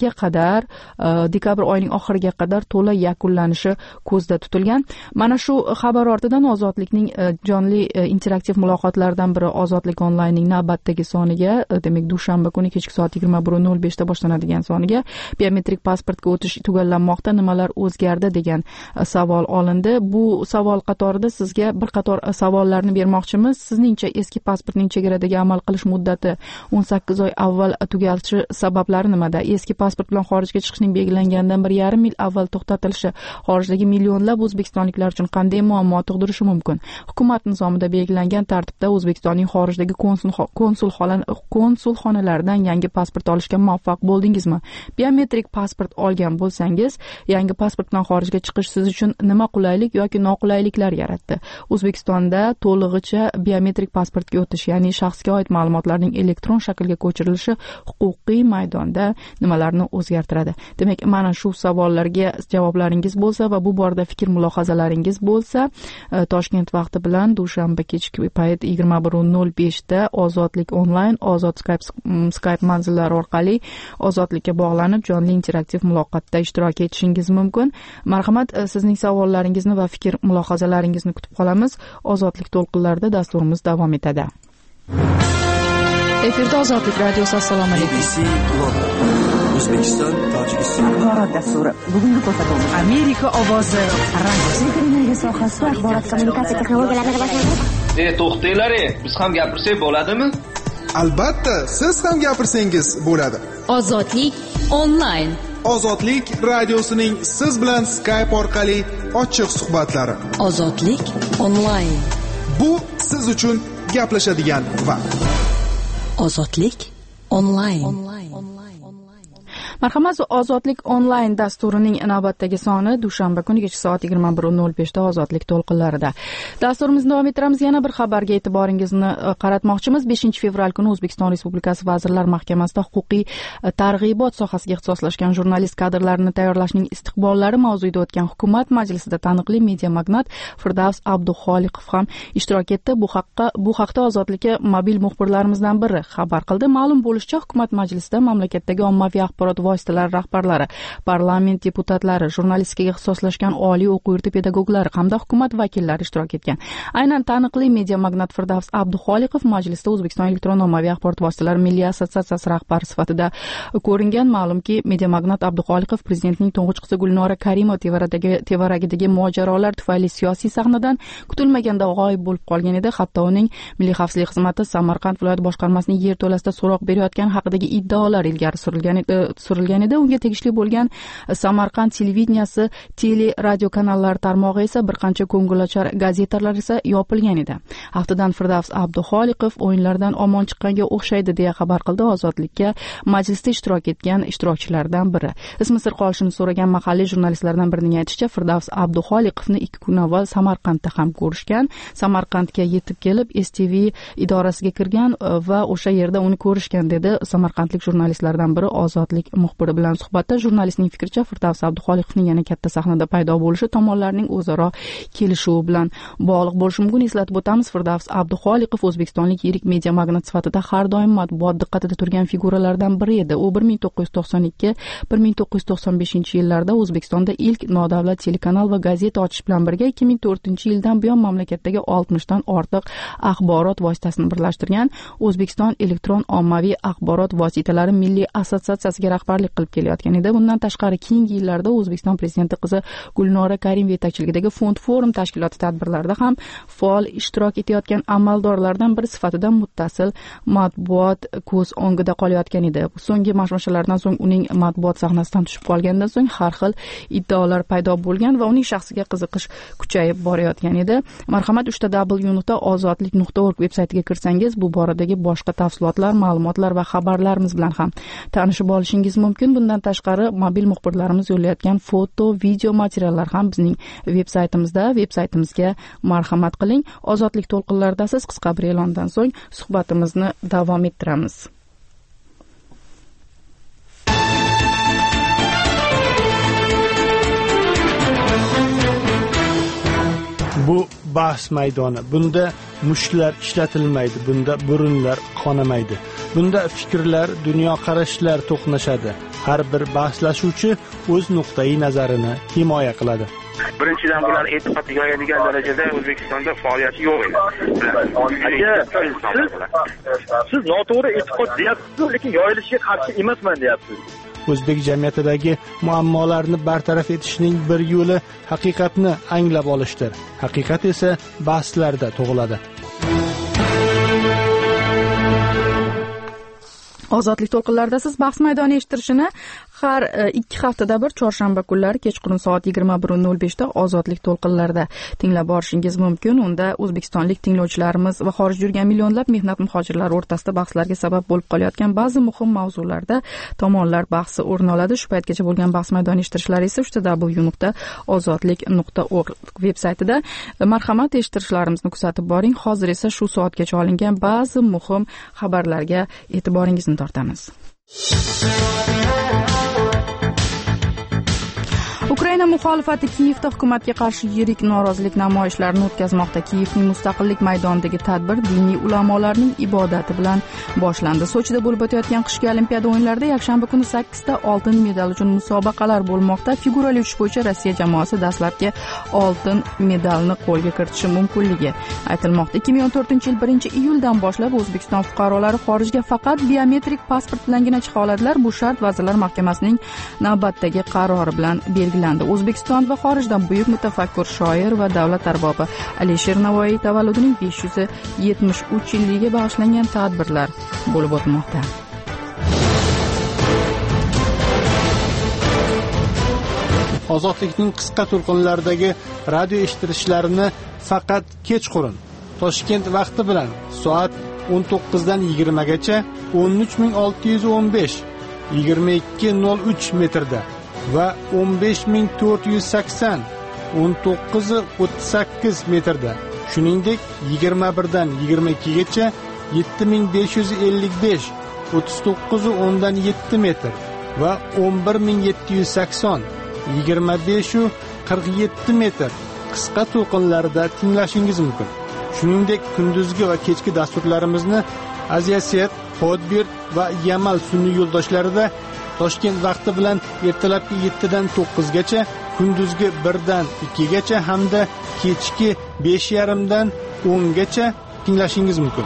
oyining oxiriga qadar to'la yakunlanishi ko'zda tutilgan. Mana shu xabar ortidan Ozodlikning jonli interaktiv muloqotlaridan biri Ozodlik onlaynning navbatdagi soniga, demak dushanba kuni kechki soat 21:05 da boshlanadigan soniga biometrik pasportga o'tish tugallanmoqda, nimalar o'zgardi degan savol olindi. Bu savol qatorida sizga bir qator savollarni bermoqchimiz. Sizningcha eski pasportning chegaradagi amal qilish muddati 18 oy avval tugashi sabablari nimada? Eski pasport bilan xorijga chiqishning belgilanganidan 1,5 yil avval to'xtatilishi xorijdagi millionlab o'zbekistonliklar uchun qanday muammo tug'dirishi mumkin? Hukumat nizomida belgilangan tartibda O'zbekistonning xorijdagi konsulxonalaridan yangi pasport olishga muvaffaq bo'ldingizmi? Biometrik pasport olgan bo'lsangiz, yangi pasport bilan xorijga chiqish siz uchun nima qulaylik yoki noqulayliklar yaratdi? O'zbekistonda to'lig'icha biometrik pasportga o'tish, ya'ni shaxsga oid ma'lumotlarning elektron shaklga ko'chirilishi huquqiy maydonda nimalarni o'zgartiradi? Demak, mana shu savollarga javoblaringiz bo'lsa va bu borada fikr mulohazalaringiz bo'lsa, Toshkent vaqti bilan dushanba kechki payt 21:05 da Ozodlik onlayn, Ozod Skype manzillari orqali Ozodlikka bog'lanib, jonli interaktiv muloqotda ishtirok etishingiz mumkin. Marhamat, sizning savollaringizni va fikr mulohazalaringizni kutib qolamiz. Ozodlik to'lqinlarida dasturimiz davom etadi. Efirda Ozodlik radiosi. Assalomu alaykum. O'zbekiston, Tojikiston axborot dasturi. Bugungi ko'rsatuvimiz Amerika ovozi radiosi. Energiya sohasida axborot kommunikatsiya texnologiyalarini rivojlantirish. To'xtanglar, biz ham gapirsak bo'ladimi? Albatta, siz ham gapirsangiz bo'ladi. Ozodlik onlayn. Ozodlik radiosining siz bilan Skype orqali ochiq suhbatlari. Ozodlik onlayn. Bu siz uchun gaplashadigan vaqt. Ozodlik onlayn. Marhamat, Ozodlik onlayn dasturining navbatdagi soni dushanba kunigacha soat 21:05 da Ozodlik to'lqinlarida. Dasturimizni davom ettiramiz. Yana bir xabarga e'tiboringizni qaratmoqchimiz. 5-fevral kuni O'zbekiston Respublikasi Vazirlar Mahkamasida huquqiy targ'ibot sohasiga ixtisoslashgan jurnalist kadrlarini tayyorlashning istiqbollari mavzuida o'tgan hukumat majlisida taniqli media magnat Firdavs Abduxoliqov ham ishtirok etdi. Bu haqda Ozodlikka mobil muxbirlarimizdan biri xabar qildi. Ma'lum bo'lishicha, hukumat majlisida mamlakatdagi ommaviy axborot vositalari rahbarlari, parlament deputatlari, jurnalistikaga ixtisoslashgan oliy o'quv yurti pedagoglari hamda hukumat vakillari ishtirok etgan. Aynan taniqli media magnat Firdavs Abduxoliqov majlisda O'zbekiston elektron ommaviy axborot vositalari milliy assotsiatsiyasi rahbari sifatida ko'ringan. Ma'lumki, media magnat Abduxoliqov prezidentning to'ng'ich qizi Gulnora Karimova tevaragidagi mojarolar tufayli siyosiy sahnadan kutilmaganda g'oyib bo'lib qolgan edi. Hatto uning Milliy xavfsizlik xizmati Samarqand viloyat boshqarmasining yer to'lasida so'roq berayotgani haqidagi iddaolar ilgari surilgan edi. Unga tegishli bo'lgan Samarqand televideniyasi, tele radio kanallari tarmog'i esa bir qancha ko'ngilochar gazetalar esa yopilgan edi. Haftadan Firdavs Abduxoliqov o'yinlardan omon chiqqanga o'xshaydi deya xabar qildi Ozodlikka majlisda ishtirok etgan ishtirokchilardan biri. Ismi sir qolishini so'ragan mahalliy jurnalistlardan birining aytishicha, Firdavs Abduxoliqovni 2 kun avval Samarqandda ham ko'rishgan. Samarqandga yetib kelib, STV idorasiga kirgan va o'sha yerda uni ko'rishgan dedi samarqandlik jurnalistlardan biri Ozodlik muxbiri bilan suhbatda. Jurnalistning fikricha, Firdavs Abduxoliqovning yana katta sahnada paydo bo'lishi tomonlarning o'zaro kelishuvi bilan bog'liq bo'lishi mumkin. Eslatib o'tamiz, Firdavs Abduxoliqov o'zbekistonlik yirik media magnat sifatida har doim matbuot diqqatida turgan figuralardan biri edi. U 1992-1995 yillarda O'zbekistonda ilk nodavlat telekanal va gazeta ochish bilan birga 2004-yildan buyon mamlakatdagi 60 dan ortiq axborot vositasini birlashtirgan O'zbekiston elektron ommaviy axborot vositalari milliy assotsiatsiyasiga rahbarlik qilib kelayotgan edi. Bundan tashqari keyingi yillarda O'zbekiston prezidenti qizi Gulnora Karimova yetakchiligidagi Fond Forum tashkiloti tadbirlarida ham faol ishtirok etayotgan amaldorlardan biri sifatida muttasil matbuot ko'z o'ngida qolayotgan edi. So'nggi mashmashalardan so'ng uning matbuot sahnasidan tushib qolgandan so'ng har xil iddaolar paydo bo'lgan va uning shaxsiga qiziqish kuchayib borayotgan edi. Marhamat, 3w.ozodlik.org veb-saytiga kirsangiz, bu boradagi boshqa tafsilotlar, ma'lumotlar va xabarlarimiz bilan ham tanishib olishingiz mumkin. Bundan tashqari, mobil muxbirlarimiz yo'llayotgan foto, video materiallar ham bizning veb-saytimizda. Veb-saytimizga marhamat qiling. Ozodlik to'lqinlarida siz qisqa bir e'londan so'ng suhbatimizni davom ettiramiz. Bu bahs maydoni. Bunda mushklar ishlatilmaydi, bunda burunlar qonamaydi. Bunda fikrlar, dunyoqarashlar to'qnashadi. Har bir bahslashuvchi o'z nuqtai nazarini himoya qiladi. Birinchidan bular e'tiqod yoyadigan darajada O'zbekistonda faoliyati yo'q edi. Siz noto'g'ri e'tiqod deyapsiz, lekin yoyilishiga qarshi emasman deyapsiz. O'zbek jamiyatidagi muammolarni bartaraf etishning bir yo'li haqiqatni anglab olishdir. Haqiqat esa bahslarda tug'iladi. Ozodlik to'lqinlarida siz bahs maydoni eshittirishini har 2 haftada bir chorshanba kunlari kechqurun soat 21:05 da ozodlik to'lqinlarida tinglab borishingiz mumkin. Unda o'zbekistonlik tinglovchilarimiz va xorijda yurgan millionlab mehnat muhojirlari o'rtasida bahslarga sabab bo'lib qolayotgan ba'zi muhim mavzularda tomonlar bahsi o'rin oladi. Shu paytgacha bo'lgan bahs maydoni eshittirishlari esa www.ozodlik.org veb-saytida. Marhamat, eshittirishlarimizni kuzatib boring. Hozir esa shu soatgacha olingan ba'zi muhim xabarlarga e'tiboringizni tortamiz. Ukraina muxolifati Kiyevda hukumatga qarshi yirik norozilik namoyishlarini o'tkazmoqda. Kiyevning Mustaqillik maydonidagi tadbir diniy ulamolarning ibodati bilan boshlandi. Sochida bo'lib o'tayotgan qishki Olimpiada o'yinlarida yakshanba kuni 8 ta oltin medal uchun musobaqalar bo'lmoqda. Figurali uchish bo'yicha Rossiya jamoasi dastlabki oltin medalni qo'lga kiritishi mumkinligi aytilmoqda. 2014-yil 1-iyuldan boshlab O'zbekiston fuqarolari xorijga faqat biometrik pasport bilangina chiqa oladilar. Bu shart Vazirlar Mahkamasining navbatdagi qarori bilan belgilandi. O'zbekiston va xorijdan buyuk mutafakkur, shoir va davlat arbobi Alisher Navoiy tavalludining 573 yilligiga bag'ishlangan tadbirlar bo'lib o'tmoqda. Ozodlikning qisqa to'lqinlaridagi radio eshittirishlarini faqat kechqurun Toshkent vaqti bilan soat 19 dan 20 gacha 13615 22:03 metrda va 15480 19:38 metrda, shuningdek 21 dan 22 gacha 7555 39:10 metr va 11780 25:47 metr qisqa to'lqinlarida tinglashingiz mumkin. Shuningdek, kunduzgi va kechki dasturlarimizni Aziyaset, Podbir va Yamal sun'iy yo'ldoshlarida Toshkent vaqti bilan ertalabki 7 dan 9 gacha, kunduzgi 1 dan 2 gacha hamda kechki 5:30 dan 10 gacha tinglashingiz mumkin.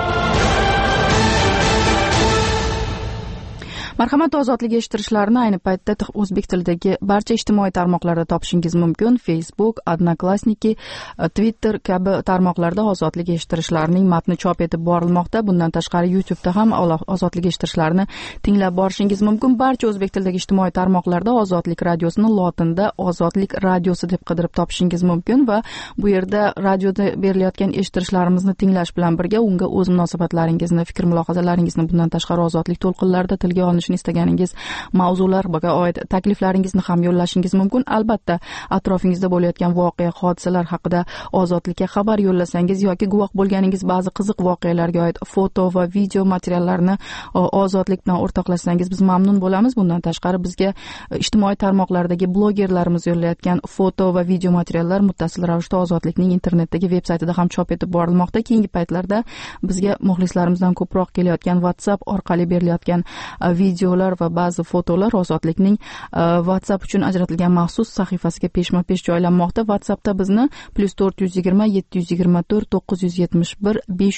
Marhamat, ozodlik eshittirishlarini ayni paytda o'zbek tilidagi barcha ijtimoiy tarmoqlarda topishingiz mumkin. Facebook, Odnoklassniki, Twitter kabi tarmoqlarda ozodlik eshittirishlarining matni chop etib borilmoqda. Bundan tashqari YouTube'da ham ozodlik eshittirishlarini tinglab borishingiz mumkin. Barcha o'zbek tilidagi ijtimoiy tarmoqlarda ozodlik radiosini lotinda ozodlik radiosi deb qidirib topishingiz mumkin va bu yerda radioda berilayotgan eshittirishlarimizni tinglash bilan birga unga o'z munosabatlaringizni, fikr mulohazalaringizni, bundan tashqari ozodlik to'lqinlarida tilga olishni istaganingiz mavzularga oid takliflaringizni ham yo'llashingiz mumkin. Albatta, atrofingizda bo'layotgan voqea, hodisalar haqida ozodlikka xabar yo'llasangiz yoki guvoh bo'lganingiz ba'zi qiziq voqealarga oid foto va video materiallarni ozodlik bilan o'rtoqlashsangiz biz mamnun bo'lamiz. Bundan tashqari bizga ijtimoiy tarmoqlardagi blogerlarimiz yo'llayotgan foto va video materiallar muttasil ravishda ozodlikning internetdagi veb-saytida ham chop etib borilmoqda. Keyingi paytlarda bizga muxlislarimizdan ko'proq kelayotgan WhatsApp orqali berilayotgan videolar va ba'zi fotolar ozodlikning WhatsApp uchun ajratilgan maxsus sahifasiga peshma-pesh joylanmoqda. WhatsAppda bizni +420 724 971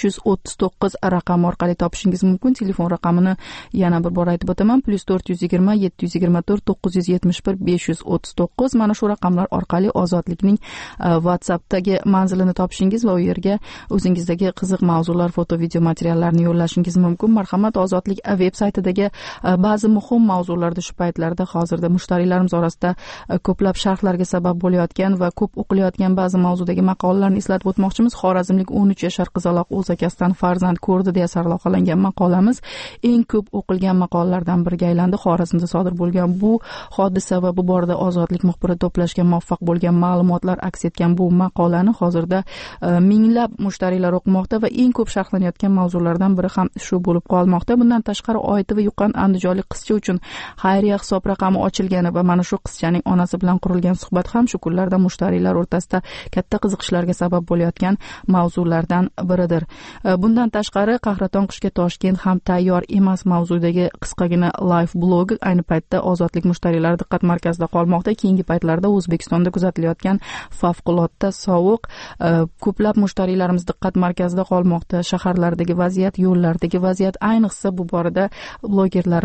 539 raqami orqali topishingiz mumkin. Telefon raqamini yana bir bor aytib o'taman. +420 724 971 539. Mana shu raqamlar orqali ozodlikning WhatsAppdagi manzilini topishingiz va u yerga o'zingizdagi qiziq mavzular, foto, video materiallarni yo'llashingiz mumkin. Marhamat, ozodlik veb-saytidagi ba'zi muhim mavzularda shu paytlarda hozirda mushtariylarimiz orasida ko'plab sharhlarga sabab bo'layotgan va ko'p o'qilayotgan ba'zi mavzudagi maqolalarni eslatib o'tmoqchimiz. Xorazmlik 13 yashar qizaloq o'z akasidan farzand ko'rdi deya sarlavhalangan maqolamiz eng ko'p o'qilgan maqolalardan biriga aylandi. Xorazmda sodir bo'lgan bu hodisa va bu borada ozodlik muxbiri to'plashga muvaffaq bo'lgan ma'lumotlar aks etgan bu maqolani hozirda minglab mushtariylar o'qimoqda va eng ko'p sharhlanayotgan mavzulardan biri ham shu bo'lib qolmoqda. Bundan tashqari Oyiti va Yuqan andijonlik qizcha uchun xayriya hisob raqami ochilgani va mana shu qizchaning onasi bilan qurilgan suhbat ham shu kunlarda mushtariylar o'rtasida katta qiziqishlarga sabab bo'layotgan mavzulardan biridir. Bundan tashqari Qahraton qishga Toshkent ham tayyor emas mavzudagi qisqagina live blog ayni paytda ozodlik mushtariylari diqqat markazida qolmoqda. Keyingi paytlarda O'zbekistonda kuzatilayotgan favqulodda sovuq ko'plab mushtariylarimiz diqqat markazida qolmoqda. Shaharlardagi vaziyat, yo'llardagi vaziyat, ayniqsa bu borada blogerlarimiz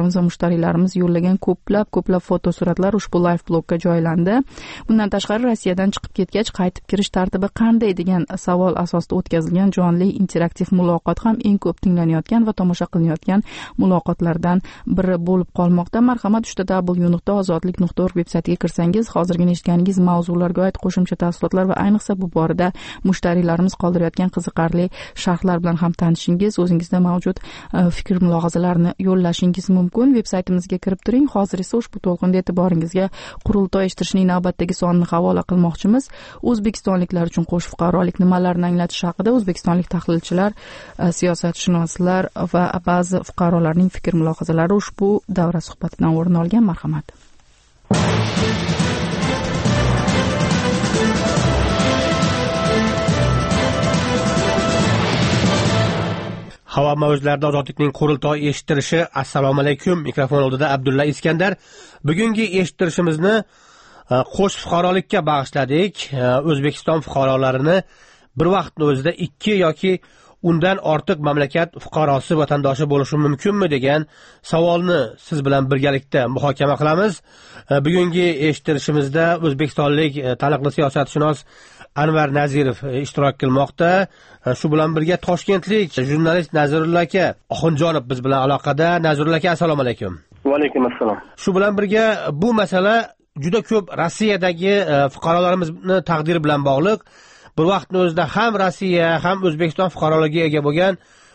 hamkorlarimiz va mushtariylarimiz yo'llagan ko'plab fotosuratlar ushbu live blogga joylandi. Bundan tashqari Rossiyadan chiqib ketgach qaytib kirish tartibi qanday degan savol asosida o'tkazilgan jonli interaktiv muloqot ham eng ko'p tinglanayotgan va tomosha qilinayotgan muloqotlardan biri bo'lib qolmoqda. Marhamat www.ozodlik.org veb-saytiga kirsangiz, hozirgina eshitganingiz mavzularga oid qo'shimcha tafsilotlar va ayniqsa bu borada mushtariylarimiz qoldirayotgan qiziqarli sharhlar bilan ham tanishingiz, o'zingizda mavjud fikr mulohazalarni yo'llashingiz mumkin. Veb-saytimizga kirib turing. Hozir esa ushbu to'lqinda e'tiboringizga qurultoy eshittirishning navbatdagi sonini havola qilmoqchimiz. O'zbekistonliklar uchun qo'sh fuqarolik nimalarni anglatish haqida o'zbekistonlik tahlilchilar, siyosatshunoslar va ba'zi fuqarolarning fikr mulohazalari ushbu davra suhbatidan o'rin olgan. Marhamat. Havo mavjlarida ozodlikning qurultoy eshittirishi. Assalomu alaykum. Mikrofon oldida Abdulla Iskandar. Bugungi eshittirishimizni qo'sh fuqarolikka bag'ishladik. O'zbekiston fuqarolarini bir vaqtning o'zida 2 yoki undan ortiq mamlakat fuqarosi vatandoshi bo'lishi mumkinmi degan savolni siz bilan birgalikda muhokama qilamiz. Bugungi eshittirishimizda o'zbekistonlik taniqli siyosatshunos Anvar Nazirov ishtirok qilmoqda. Shu bilan birga toshkentlik jurnalist Nazirulla aka Oxunjonov biz bilan aloqada. Nazirulla aka, assalomu alaykum. Va alaykum assalom. Shu bilan birga bu masala juda ko'p Rossiyadagi fuqarolarimizni taqdiri bilan bog'liq. Bir vaqtning o'zida ham Rossiya, ham O'zbekiston fuqaroligiga ega bo'lgan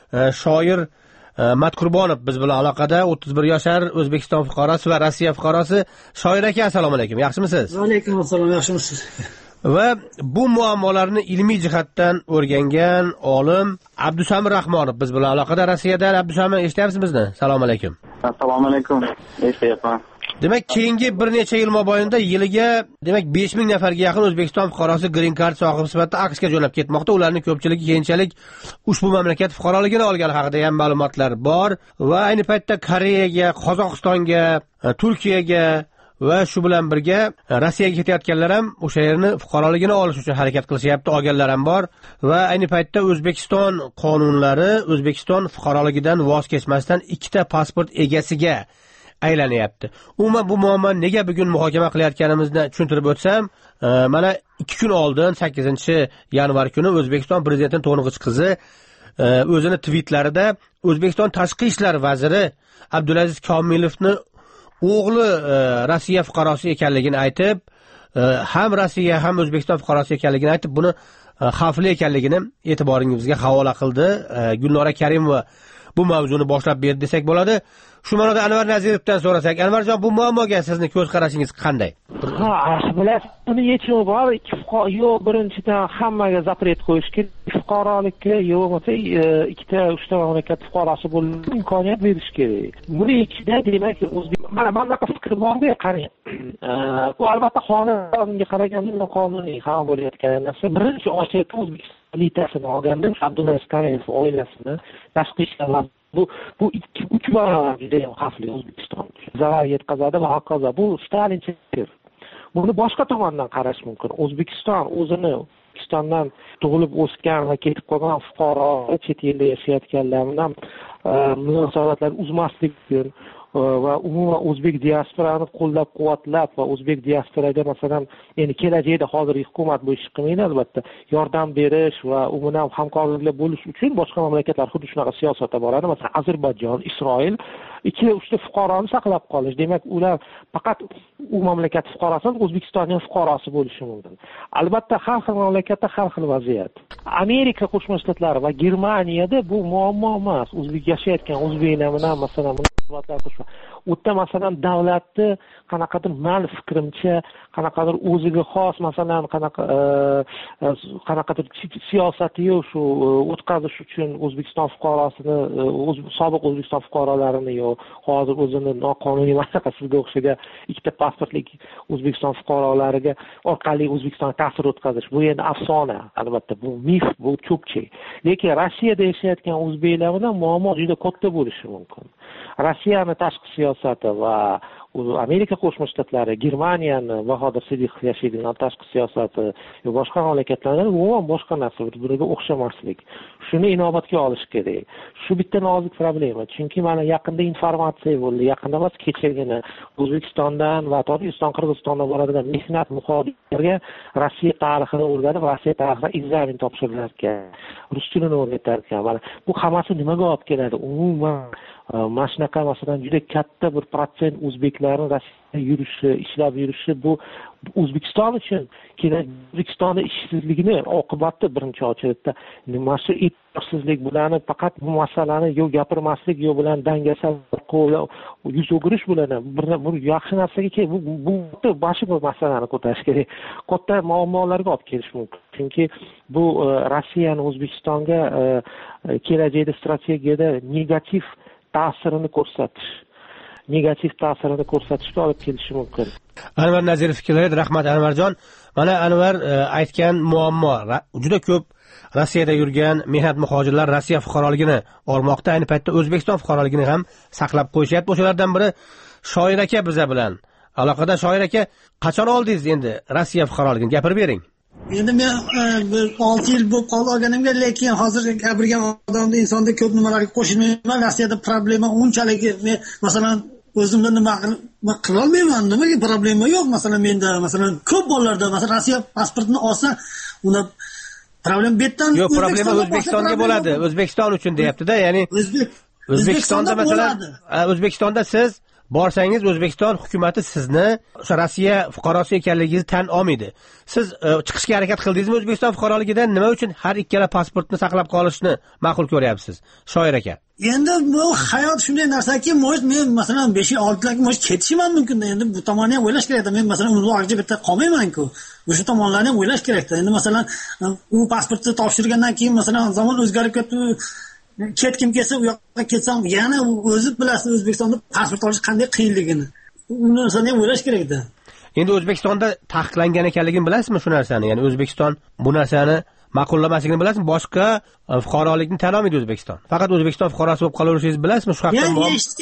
shoir Matqurbonov biz bilan aloqada. 31 yoshar O'zbekiston fuqarosi va Rossiya fuqarosi. Shoir aka, assalomu alaykum. Yaxshimisiz? Va alaykum assalom, yaxshimisiz? Va bu muammolarni ilmiy jihatdan o'rgangan olim Abdusamir Rahmonov biz bilan aloqada. Rossiyadan Abdusamir, eshityapsiz bizni? Assalomu alaykum. Assalomu alaykum. Eshityapman. Demak, keyingi bir necha yil mobaynida yiliga 5000 nafarga yaqin O'zbekiston fuqarosi green card sohibi sifatida AQShga jo'nab ketmoqda. Ularning ko'pchiligi keyinchalik ushbu mamlakat fuqaroligini olgani haqida ham ma'lumotlar bor va ayni paytda Koreyaga, Qozog'istonga, Turkiyaga va shu bilan birga Rossiyaga ketayotganlar ham o'sha yerni fuqaroligini olish uchun harakat qilishyapti, olganlar ham bor va ayni paytda O'zbekiston qonunlari O'zbekiston fuqaroligidan voz kechmasdan 2 ta pasport egasiga aylanyapti. Umuman bu muammoni nega bugun muhokama qilayotganimizni tushuntirib o'tsam, mana 2 kun oldin 8-yanvar kuni O'zbekiston prezidentining to'ng'ich qizi o'zini tweetlarida O'zbekiston tashqi ishlar vaziri Abdulaziz Komilovni o'g'li Rossiya fuqarosi ekanligini aytib, ham Rossiya ham O'zbekiston fuqarosi ekanligini aytib, buni xavfli ekanligini e'tiboringizga havola qildi. Gulnora Karimova bu mavzuni boshlab berdi desak bo'ladi. Shu ma'noda Anvar Nazirovdan so'rasak, Anvarjon, bu muammoga sizning ko'z qarashingiz qanday? Bilasiz, buni yechimi bor. Yo'q, birinchidan hammaga zapret qo'yish kerak. Fuqarolikka yo'q bo'lmasa 2-3 ta mamlakat fuqarosi bo'lish imkoniyat berish kerak. Buni ichida demak, mana bunaqa fikr borda, qarang. Bu albatta qonunga qaraganda noqonuniy ham bo'layotgan narsa. Birinchi ochig'i O'zbekiston elitasini olganda Abdulaziz Komilov oilasini tashqi ishlar bu 2-3 barobar juda ham xavfli O'zbekiston uchun. Zarar yetkazadi va hokazo. Bu Stalincha fikr. Buni boshqa tomondan qarash mumkin. O'zbekiston o'zini O'zbekistondan tug'ilib o'sgan va ketib qolgan fuqaro, chet elda yashayotganlar bilan munosabatlarni uzmaslik uchun va umuman o'zbek diasporani qo'llab-quvvatlab va o'zbek diasporaga masalan, endi kelajakda hozirgi hukumat bu ishni qilmaydi albatta, yordam berish va umuman hamkorliklar bo'lish uchun boshqa mamlakatlar xuddi shunaqa siyosatda boradi. Masalan, Ozarbayjon, Isroil 2-3 ta fuqaroni saqlab qolish. Demak, ular faqat u mamlakat fuqarosi, O'zbekistonning fuqarosi bo'lishi mumkin. Albatta, har xil mamlakatda har xil vaziyat. Amerika Qo'shma Shtatlari va Germaniyada bu muammo emas. O'zbek yashayotgan o'zbeklar bilan masalan o'tda masalan davlatni qanaqadir men fikrimcha qanaqadir o'ziga xos masalan qanaqadir siyosati yo'q shu o'tkazish uchun O'zbekiston fuqarosini sobiq O'zbekiston fuqarolarini yo'q hozir o'zini noqonuniy masalan sizga o'xshagan 2 ta pasportlik O'zbekiston fuqarolariga orqali O'zbekistonga ta'sir o'tkazish bu endi afsona, albatta bu mif, bu cho'pchak. Lekin Rossiyada yashayotgan o'zbeklar bilan muammo juda katta bo'lishi mumkin. Rossiyaning tashqi siyosati va Amerika Qo'shma Shtatlari, Germaniyani, Bahodir Sidiqov yashaydigan tashqi siyosati va boshqa mamlakatlarda umuman boshqa narsa, bir-biriga o'xshamaslik. Shuni inobatga olish kerak. Shu bitta nozik problema. Chunki mana yaqinda informatsiya bo'ldi, yaqinda emas kechagina O'zbekistondan va Tojikiston, Qirg'izistondan boradigan mehnat muxoliflarga Rossiya tarixini o'rganib, Rossiya tarixidan ekzamen topshirilar ekan. Rus tilini o'rgatar ekan. Mana bu hammasi nimaga olib keladi? Umuman mana shunaqa masalan juda katta bir protsent o'zbeklarning Rossiyada yurishi, ishlab yurishi bu O'zbekiston uchun kerak. O'zbekistonda ishsizlikni oqibati birinchi ochilibdi. Nima shu ishsizlik bilan faqat bu masalani yo gapirmaslik, yo bilan dangasal qo'l yuz o'girish bilan bir yaxshi narsaga bu boshqa bir masalani ko'tarish kerak. Katta muammolarga olib kelish mumkin. Chunki bu Rossiyani O'zbekistonga kelajakda strategiyada negativ ta'sirini ko'rsatishga olib kelishi mumkin. Anvar Nazirov fikrlaydi. Rahmat Anvarjon. Mana Anvar aytgan muammo juda ko'p Rossiyada yurgan mehnat muhojirlar Rossiya fuqaroligini olmoqda. Ayni paytda O'zbekiston fuqaroligini ham saqlab qo'yishyapti. O'shalardan biri Shoir aka biza bilan aloqada. Shoir aka, qachon oldingiz endi Rossiya fuqaroligini gapirib bering. Endi men 6 yil bo'lib qoldi olganimga, lekin hozir gapirgan odamda insonda ko'p nimalarga qo'shilmayman. Rossiyada problema unchalik, men masalan o'zimda nima qila olmayman. Nimaga problema yo'q? Masalan menda masalan ko'p bolalarda masalan Rossiya pasportini olsa, uni problem betdan yo'q, problema O'zbekistonga bo'ladi. O'zbekiston uchun deyapti-da, ya'ni O'zbekistonda masalan O'zbekistonda siz borsangiz O'zbekiston hukumatı sizni o'sha Rossiya fuqarosi ekanligingizni tan olmaydi. Siz chiqishga harakat qildingizmi O'zbekiston fuqaroligidan? Nima uchun har ikkala pasportni saqlab qolishni ma'qul ko'ryapsiz, Shoir aka? Endi bu hayot shunday narsaki, men masalan 5-6 yilga ketishim ham mumkin. Endi bu tomonni ham o'ylash kerak. Men masalan uzoqcha bitta qolmayman-ku. O'sha tomonlarni ham o'ylash kerak. Endi masalan u pasportni topshirgandan keyin masalan zamon o'zgarib ketdi. Ketkim kelsa u yoqqa ketsam, yana o'zi bilasiz O'zbekistonda pasport olish qanday qiyinligini. Uni narsani ham o'ylash kerak-da. Endi O'zbekistonda taqiqlangan ekanligini bilasizmi shu narsani? Ya'ni O'zbekiston bu narsani ma'qullamasligini bilasizmi? Boshqa fuqarolikni tan olmaydi O'zbekiston. Faqat O'zbekiston fuqarosi bo'lib qolaverishingizni bilasizmi shu haqda?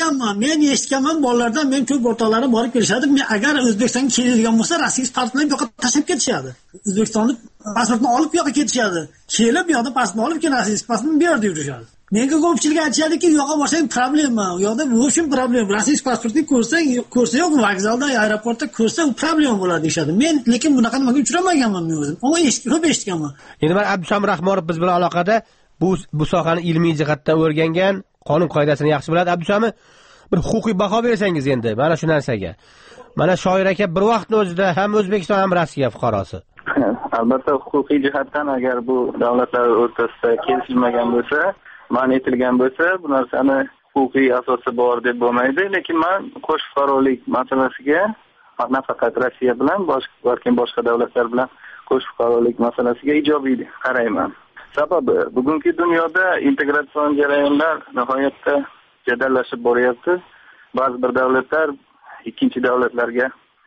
Men eshitganman, bolalardan men ko'p o'rtoqlarim borib kelishadi. Agar O'zbekistonga keladigan bo'lsa, Rossiya pasportini bu yoqqa tashlab ketishadi. O'zbekistonlik pasportni olib bu yoqqa ketishadi. Kelib bu yoqda pasportni olib keyin Rossiya pasportini bu yerda yurishadi. Menga ko'pchilik aytishadiki, u yoqqa borsang problema. U yoqda bu uchun problema. Rossiya pasportini ko'rsa yo'q, vokzalda, aeroportda ko'rsa u problema bo'ladi deyshadi. Men lekin bunaqa nimaga uchramaganman men o'zim. Ammo ko'p eshitganman. Endi mana Abdusamir Rahmonov biz bilan aloqada, bu sohani ilmiy jihatdan o'rgangan, qonun qoidasini yaxshi biladi. Abdusamir, bir huquqiy baho bersangiz endi mana shu narsaga. Mana Shoir aka bir vaqtning o'zida ham O'zbekiston ham Rossiya fuqarosi. Albatta huquqiy jihatdan agar bu davlatlar o'rtasida kelishilmagan bo'lsa, man etilgan bo'lsa, bu narsani huquqiy asosi bor deb bo'lmaydi. Lekin men qo'sh fuqarolik masalasiga nafaqat Rossiya bilan, balki boshqa davlatlar bilan qo'sh fuqarolik masalasiga ijobiy qarayman. Sababi bugungi dunyoda integratsion jarayonlar nihoyatda jadallashib boryapti. Ba'zi bir davlatlar ikkinchi davlatlarga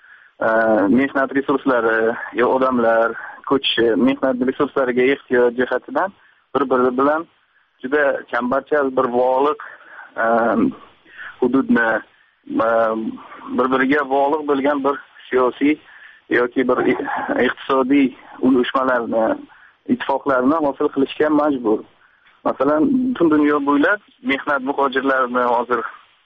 mehnat resurslari, yo odamlar ko'chishi, mehnat resurslariga ehtiyoj jihatidan bir-biri bilan juda chambarchas bir bog'liq hududni, bir-biriga bog'liq bo'lgan bir siyosiy yoki bir iqtisodiy uyushmalarni, ittifoqlarni hosil qilishga majbur. Masalan, butun dunyo bo'ylab mehnat muhojirlarini hozir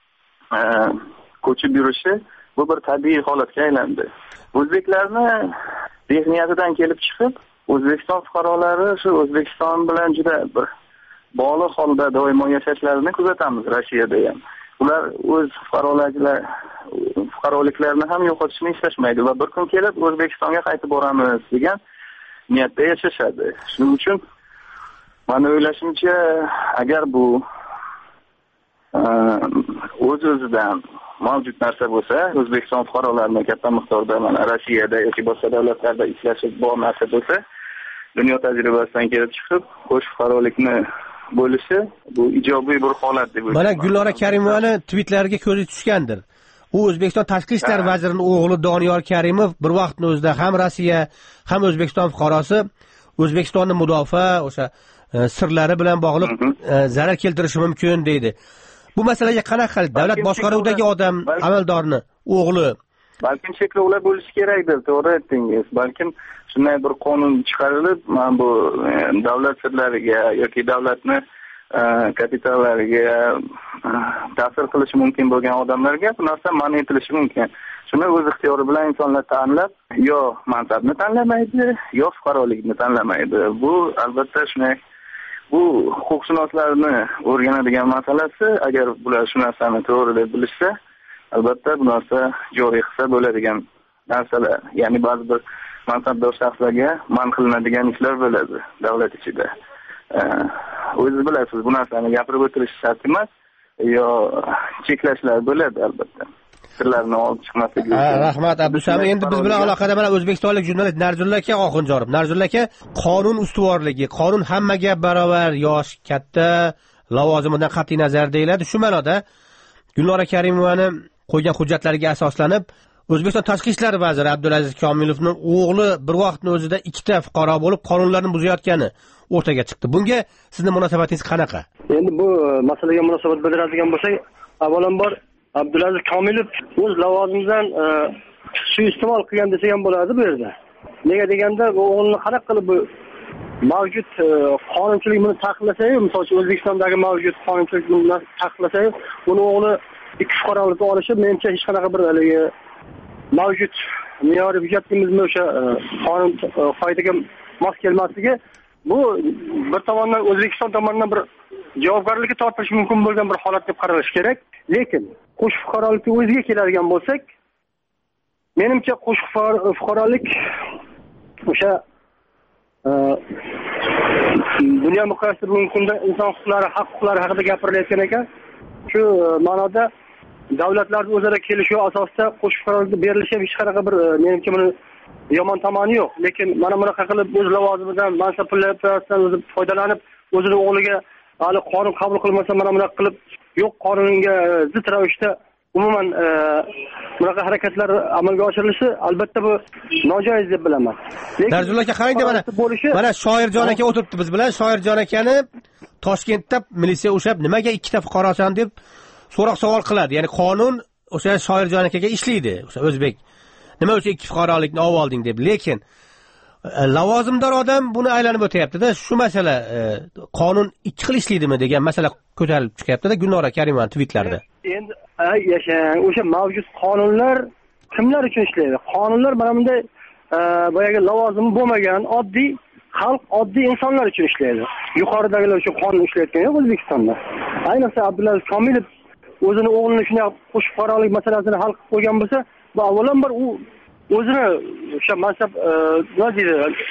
ko'chib yurishi bu bir tabiiy holatga aylandi. O'zbeklarni zehniyatidan kelib chiqib, O'zbekiston fuqarolari shu O'zbekiston bilan juda bir bog'liq holda doimo yashashlarini kuzatamiz Rossiyada ham. Ular o'z fuqaroliklarini ham yo'qotishni istashmaydi va bir kun kelib O'zbekistonga qaytib boramiz degan niyatda yashashadi. Shuning uchun meni o'ylashimcha, agar bu o'z-o'zidan mavjud narsa bo'lsa, O'zbekiston fuqarolarini katta miqdorda mana Rossiyada yoki boshqa davlatlarda ishlashi bor narsa bo'lsa, dunyo tajribasidan kelib chiqib, qo'sh fuqarolikni bo'lishi bu ijobiy bir holat deb o'ylayman. Mana Gulnora Karimovani tweetlariga ko'zi tushgandir. U O'zbekiston tashqi ishlar vazirining o'g'li Doniyor Karimov bir vaqtning o'zida ham Rossiya, ham O'zbekiston fuqarosi O'zbekistonni mudofaa, o'sha sirlari bilan bog'liq zarar keltirishi mumkin deydi. Bu masalaga qanaqa davlat boshqaruvidagi odam, amaldorni o'g'li balkim cheklovlar bo'lishi kerakdir, to'g'ri aytdingiz. Balkim shunday bir qonun chiqarilib, mana bu davlat sirlariga yoki davlatni kapitallariga ta'sir qilishi mumkin bo'lgan odamlarga bu narsa man etilishi mumkin. Shuni o'z ixtiyori bilan insonlar tanlab, yo mansabni tanlamaydi, yo fuqarolikni tanlamaydi. Bu albatta shunday bu huquqshunoslarni o'rganadigan masalasi. Agar bular shu narsani to'g'ri deb bilishsa, albatta bu narsa joriy qilsa bo'ladigan narsalar. Ya'ni ba'zi bir mansabdor shaxslarga man qilinadigan ishlar bo'ladi davlat ichida. O'zingiz bilasiz, bu narsani gapirib o'tirish shart emas, yo cheklashlar bo'ladi albatta. Sirlarni olib chiqmasligi. Rahmat Abdusami. Endi biz bilan aloqada mana o'zbekistonlik jurnalist Narzulla aka Oxunjorov. Narzulla aka, qonun ustuvorligi, qonun hammaga barobar, yosh, katta, lavozimidan qat'iy nazar deyiladi. Shu ma'noda Gulnora Karimovani qo'ygan hujjatlariga asoslanib, O'zbekiston Tashqi ishlar vaziri Abdulaziz Komilovning o'g'li bir vaqtning o'zida ikkita fuqaro bo'lib qonunlarni buzayotgani o'rtaga chiqdi. Bunga sizning munosabatingiz qanaqa? Endi bu masalaga munosabat bildiradigan bo'lsak, avvalambor Abdulaziz Komilov o'z lavozimidan suiiste'mol qilgan desa ham bo'ladi bu yerda. Nega deganda, bu o'g'lini qanaqa qilib bu mavjud qonunchilik buni taqiqlasa-yu, masalan, O'zbekistondagi mavjud qonunchilik buni taqiqlasa-yu, uni o'g'li ikki fuqarolikni olishi menimcha hech qanaqa bir mavjud me'yoriy hujjatimizmi o'sha qonun qoidaga mos kelmasligi, bu bir tomondan O'zbekiston tomonidan bir javobgarlikka tortilishi mumkin bo'lgan bir holat deb qaralish kerak. Lekin qo'shma fuqarolikka o'ziga keladigan bo'lsak, menimcha qo'shma fuqarolik o'sha dunyo miqyosida bugungi kunda inson huquqlari, haq huquqlari haqida gapirilayotgan ekan. Shu ma'noda davlatlarning o'zaro kelishuvi asosida qo'shma fuqarolikka berilishi hech qanaqa bir menimcha buni yomon tomoni yo'q. Lekin mana bunaqa qilib o'z lavozimidan, mansab pullardan o'zi foydalanib, o'zining o'g'liga hali qonun qabul qilmasa mana bunaqa qilib, yo'q qonunga zid ravishda umuman bunaqa harakatlar amalga oshirilishi albatta bu nojoiz deb bilaman. Narzulla aka, qarang, mana Shoirjon aka o'tiribdi biz bilan. Shoirjon akani Toshkentda militsiya ushlab, nimaga ikkita fuqarosan deb so'roq savol qiladi. Ya'ni qonun o'sha Shoirjon akaga ishlaydi, o'sha o'zbek. Nima uchun ikki fuqarolikni olib olding deb. Lekin lavozimdor odam buni aylanib o'tayapti-da. Shu masala qonun ikki xil ishlaydimi degan masala ko'tarilib chiqyapti-da Gulnora Karimovaning tweetlarida. Endi yashang, o'sha mavjud qonunlar kimlar uchun ishlaydi? Qonunlar mana bunday boyagi lavozimi bo'lmagan oddiy xalq, oddiy insonlar uchun ishlaydi. Yuqoridagilar uchun qonun ishlayotgan yo'q O'zbekistonda. Ayniqsa Abdulaziz Komilov o'zini o'g'lini shunday qo'shma fuqarolik masalasini hal qilib qo'ygan bo'lsa, bu avvalambor u o'zini o'sha mansab nima deydi,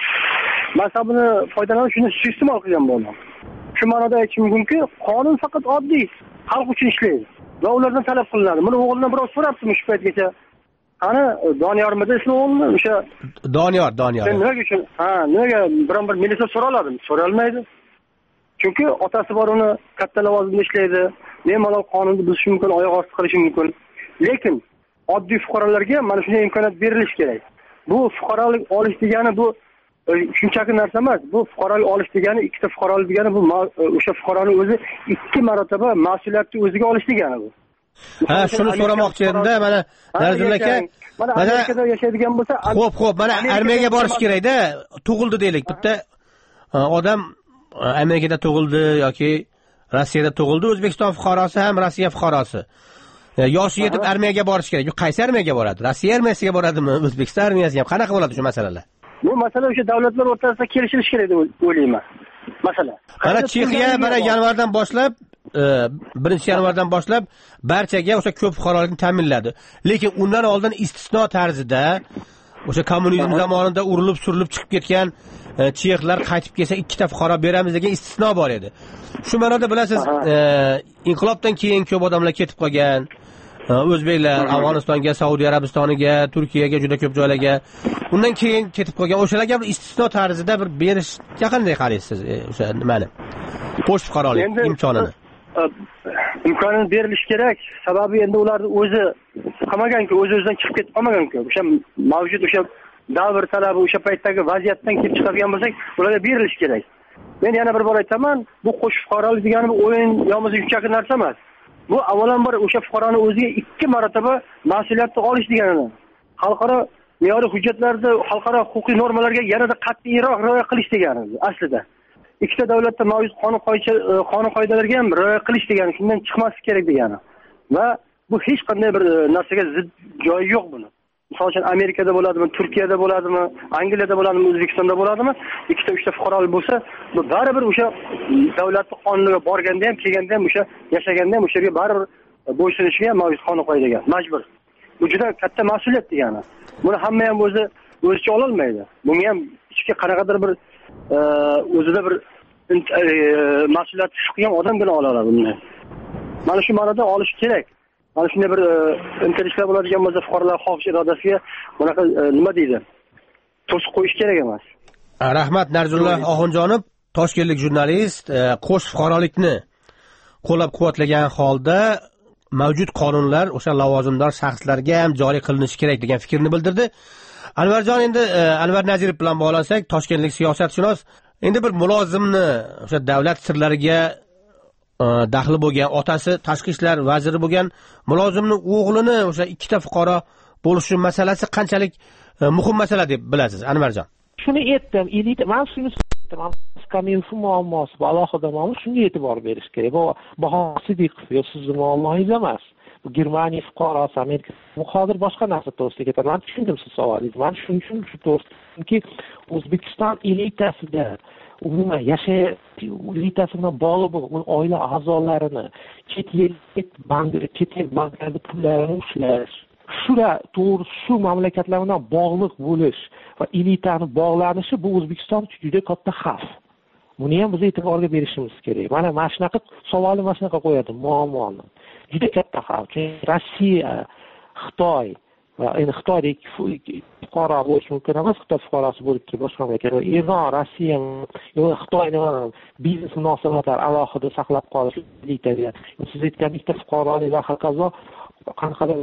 mansabini foydalanib shuni suiiste'mol qilgan bo'ldi. Shu ma'noda aytish mumkinki, qonun faqat oddiy xalq uchun ishlaydi va ulardan talab qilinadi. Buni o'g'lidan biroz so'rabdim shu paytgacha. Qani Doniyormidi ismi o'g'lini? O'sha Doniyor. Nima uchun? Nimaga biron bir militsiya so'raladim? So'ralmaydi. Chunki otasi bor, uni katta lavozimda ishlaydi. Bemalol qonunni buzishi mumkin, oyoq osti qilishi mumkin. Lekin oddiy fuqarolarga mana shunday imkoniyat berilishi kerak. Bu fuqarolik olish degani bu shunchaki narsa emas. Bu fuqarolik olish degani, ikkita fuqarolik degani bu o'sha fuqaroning o'zi ikki marotaba mas'uliyatni o'ziga olish degani bu. Shuni so'ramoqchi edim-da, mana Narzulla aka. Mana Amerikada yashaydigan bo'lsa, xo'p, mana armiyaga borish kerak-da. Tug'ildi deylik. Bitta odam Amerikada tug'ildi yoki Rossiyada tug'ildi, O'zbekiston fuqarosi ham Rossiya fuqarosi. Yoshi yetib armiyaga borish kerak. Qaysi armiyaga boradi? Rossiya armiyasiga boradimi? O'zbekiston armiyasiga ham qanaqa bo'ladi shu masalalar? Bu masala o'sha davlatlar o'rtasida kelishilishi kerak deb o'ylayman. Masala. Mana Chexiya mana yanvardan boshlab 1-yanvardan boshlab barchaga o'sha ko'p fuqarolikni ta'minladi. Lekin undan oldin istisno tarzida o'sha kommunizm zamonida urilib-surilib chiqib ketgan chexlar qaytib kelsa ikkita fuqaro beramiz degan istisno bor edi. Shu ma'noda bilasiz, inqilobdan keyin ko'p odamlar ketib qolgan. O'zbeklar Afg'onistonga, Saudiya Arabistoniga, Turkiyaga, juda ko'p joylarga. Undan keyin ketib qolgan o'shalarga bir istisno tarzida bir berishga qanday qaraysiz o'sha nimani? Qo'shma fuqarolik imkonini. Imkonini berilishi kerak. Sababi endi ularni o'zi qilmaganki, o'z-o'zidan chiqib ketib qolmagan-ku. O'sha mavjud o'sha davr talabi, o'sha paytdagi vaziyatdan kelib chiqadigan bo'lsak, ularga berilishi kerak. Men yana bir bor aytaman, bu qo'shma fuqarolik degani bu o'yin yo'miz yukchaki narsa emas. Bu avvalambor o'sha fuqaroni o'ziga 2 marotaba mas'uliyatni olish degani. Xalqaro me'yoriy hujjatlarda, xalqaro huquqiy normalarga yanada qat'iyroq rioya qilish degani aslida. Ikkita davlatda mavjud qonun qoidalarga ham rioya qilish degani, shundan chiqmaslik kerak degani. Va bu hech qanday bir narsaga zid joyi yo'q buni. Misol uchun Amerikada bo'ladimi, Turkiyada bo'ladimi, Angliyada bo'ladimi, O'zbekistonda bo'ladimi, ikkita uchta fuqarolik bo'lsa, bu baribir o'sha davlatning qonuniga borganda ham, kelganda ham, o'sha yashaganda ham o'sha yerga baribir bo'ysunishga ham mavjud qonun qoidaga majbur. Bu juda katta mas'uliyat degani. Buni hamma ham o'zicha ola olmaydi. Bunga ham ichki qanaqadir bir o'zida bir mas'uliyat tushgan odamgina ola oladi buni. Mana shu ma'noda olish kerak. Mana shunday bir intilishlar bo'ladigan bo'lsa, fuqarolar xohish irodasiga bunaqa nima deydi? To'siq qo'yish kerak emas. Rahmat Narzulla Oxunjonov, toshkentlik jurnalist, qo'sh fuqarolikni qo'llab-quvvatlagan holda mavjud qonunlar o'sha lavozimdor shaxslarga ham joriy qilinishi kerak degan fikrni bildirdi. Anvarjon, endi Anvar Nazirov bilan bog'lansak, toshkentlik siyosatshunos, endi bir mulozimni o'sha davlat sirlariga daxli bo'lgan, otasi tashqi ishlar vaziri bo'lgan mulozimning o'g'lini o'sha ikkita fuqaro bo'lishi masalasi qanchalik muhim masala deb bilasiz, Anvarjon? Shuni aytdim, men shuni aytdim, Kamilov muammosi bu alohida muammo, shunga e'tibor berish kerak. Bu Bahor Sidiqov yo sizning muammongiz emas. Bu Germaniya fuqarosi, Amerika hozir boshqa narsa to'g'risida ketadi. Men tushundim siz savolingizni. Men shuning uchun shu to'g'risidaki O'zbekiston elitasida umuman elitasi bilan bog'liq bo'lgan oila a'zolarini chet el banklarda pullarini ushlash, shu mamlakatlar bilan bog'liq bo'lish va elitani bog'lanishi bu O'zbekiston uchun juda katta xavf. Buni ham biz e'tiborga berishimiz kerak. Mana shunaqa savolni mana shunaqa qo'yadim, muammoni. Juda katta xavf. Rossiya, Xitoy va endi Xitoydek fuqaro bo'lishi mumkin emas, Xitoy fuqarosi bo'lib turib boshqa mamlakatlar, Eron, Rossiya yoki Xitoyning biznes munosabatlari alohida saqlab qolish elitaga. Siz aytgan ikkita fuqarolik va hokazo qanaqadir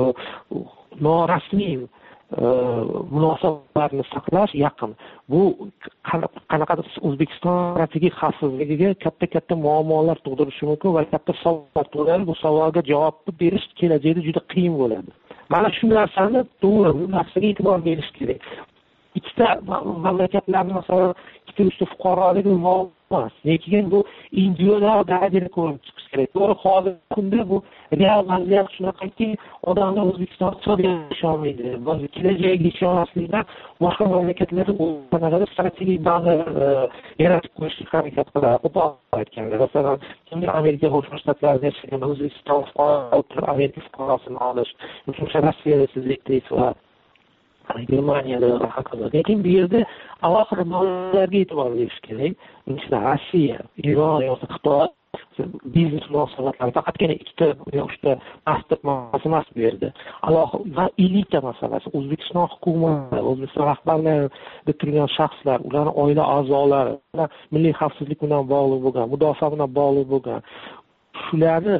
norasmiy munosabatlarni saqlash yaqin. Bu qanaqadir O'zbekiston strategik xavfsizligiga katta muammolar tug'dirishi mumkin va katta savollar tug'diradi. Bu savolga javob berish kelajakda juda qiyin bo'ladi. Mana shu narsani to'g'ri, bu narsaga e'tibor berish kerak. Ikkita mamlakatlarning masalan ikkita uchta fuqaroligi muammo emas, lekin bu individual darajada ko'rib chiqish kerak. To'g'ri, hozir kunda bu real vaziyat shunaqaki, odamlar O'zbekiston iqtisodiga ishonmaydi. Ba'zi kelajagiga ishonmaslikdan boshqa mamlakatlarda o'zlariga strategik baza yaratib qo'yishga harakat qiladi. Qo'pol aytganda, masalan, Amerika Qo'shma Shtatlarida yashagan O'zbekiston fuqarosi, Amerika fuqarosini olish, o'sha Rossiyada sizlikdek va Germaniyada haqida. Lekin bu yerda alohida mavzularga e'tibor berish kerak. Misol Rossiya, Eron yoki Xitoy biznes munosabatlari faqatgina ikkita yoki uchta pasport masalasi emas bu yerda. Alohida elita masalasi, O'zbekiston hukumati, O'zbekiston rahbarlarida turgan shaxslar, ularning oila a'zolari, milliy xavfsizlik bilan bog'liq bo'lgan, mudofaa bilan bog'liq bo'lgan, shularni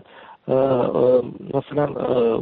masalan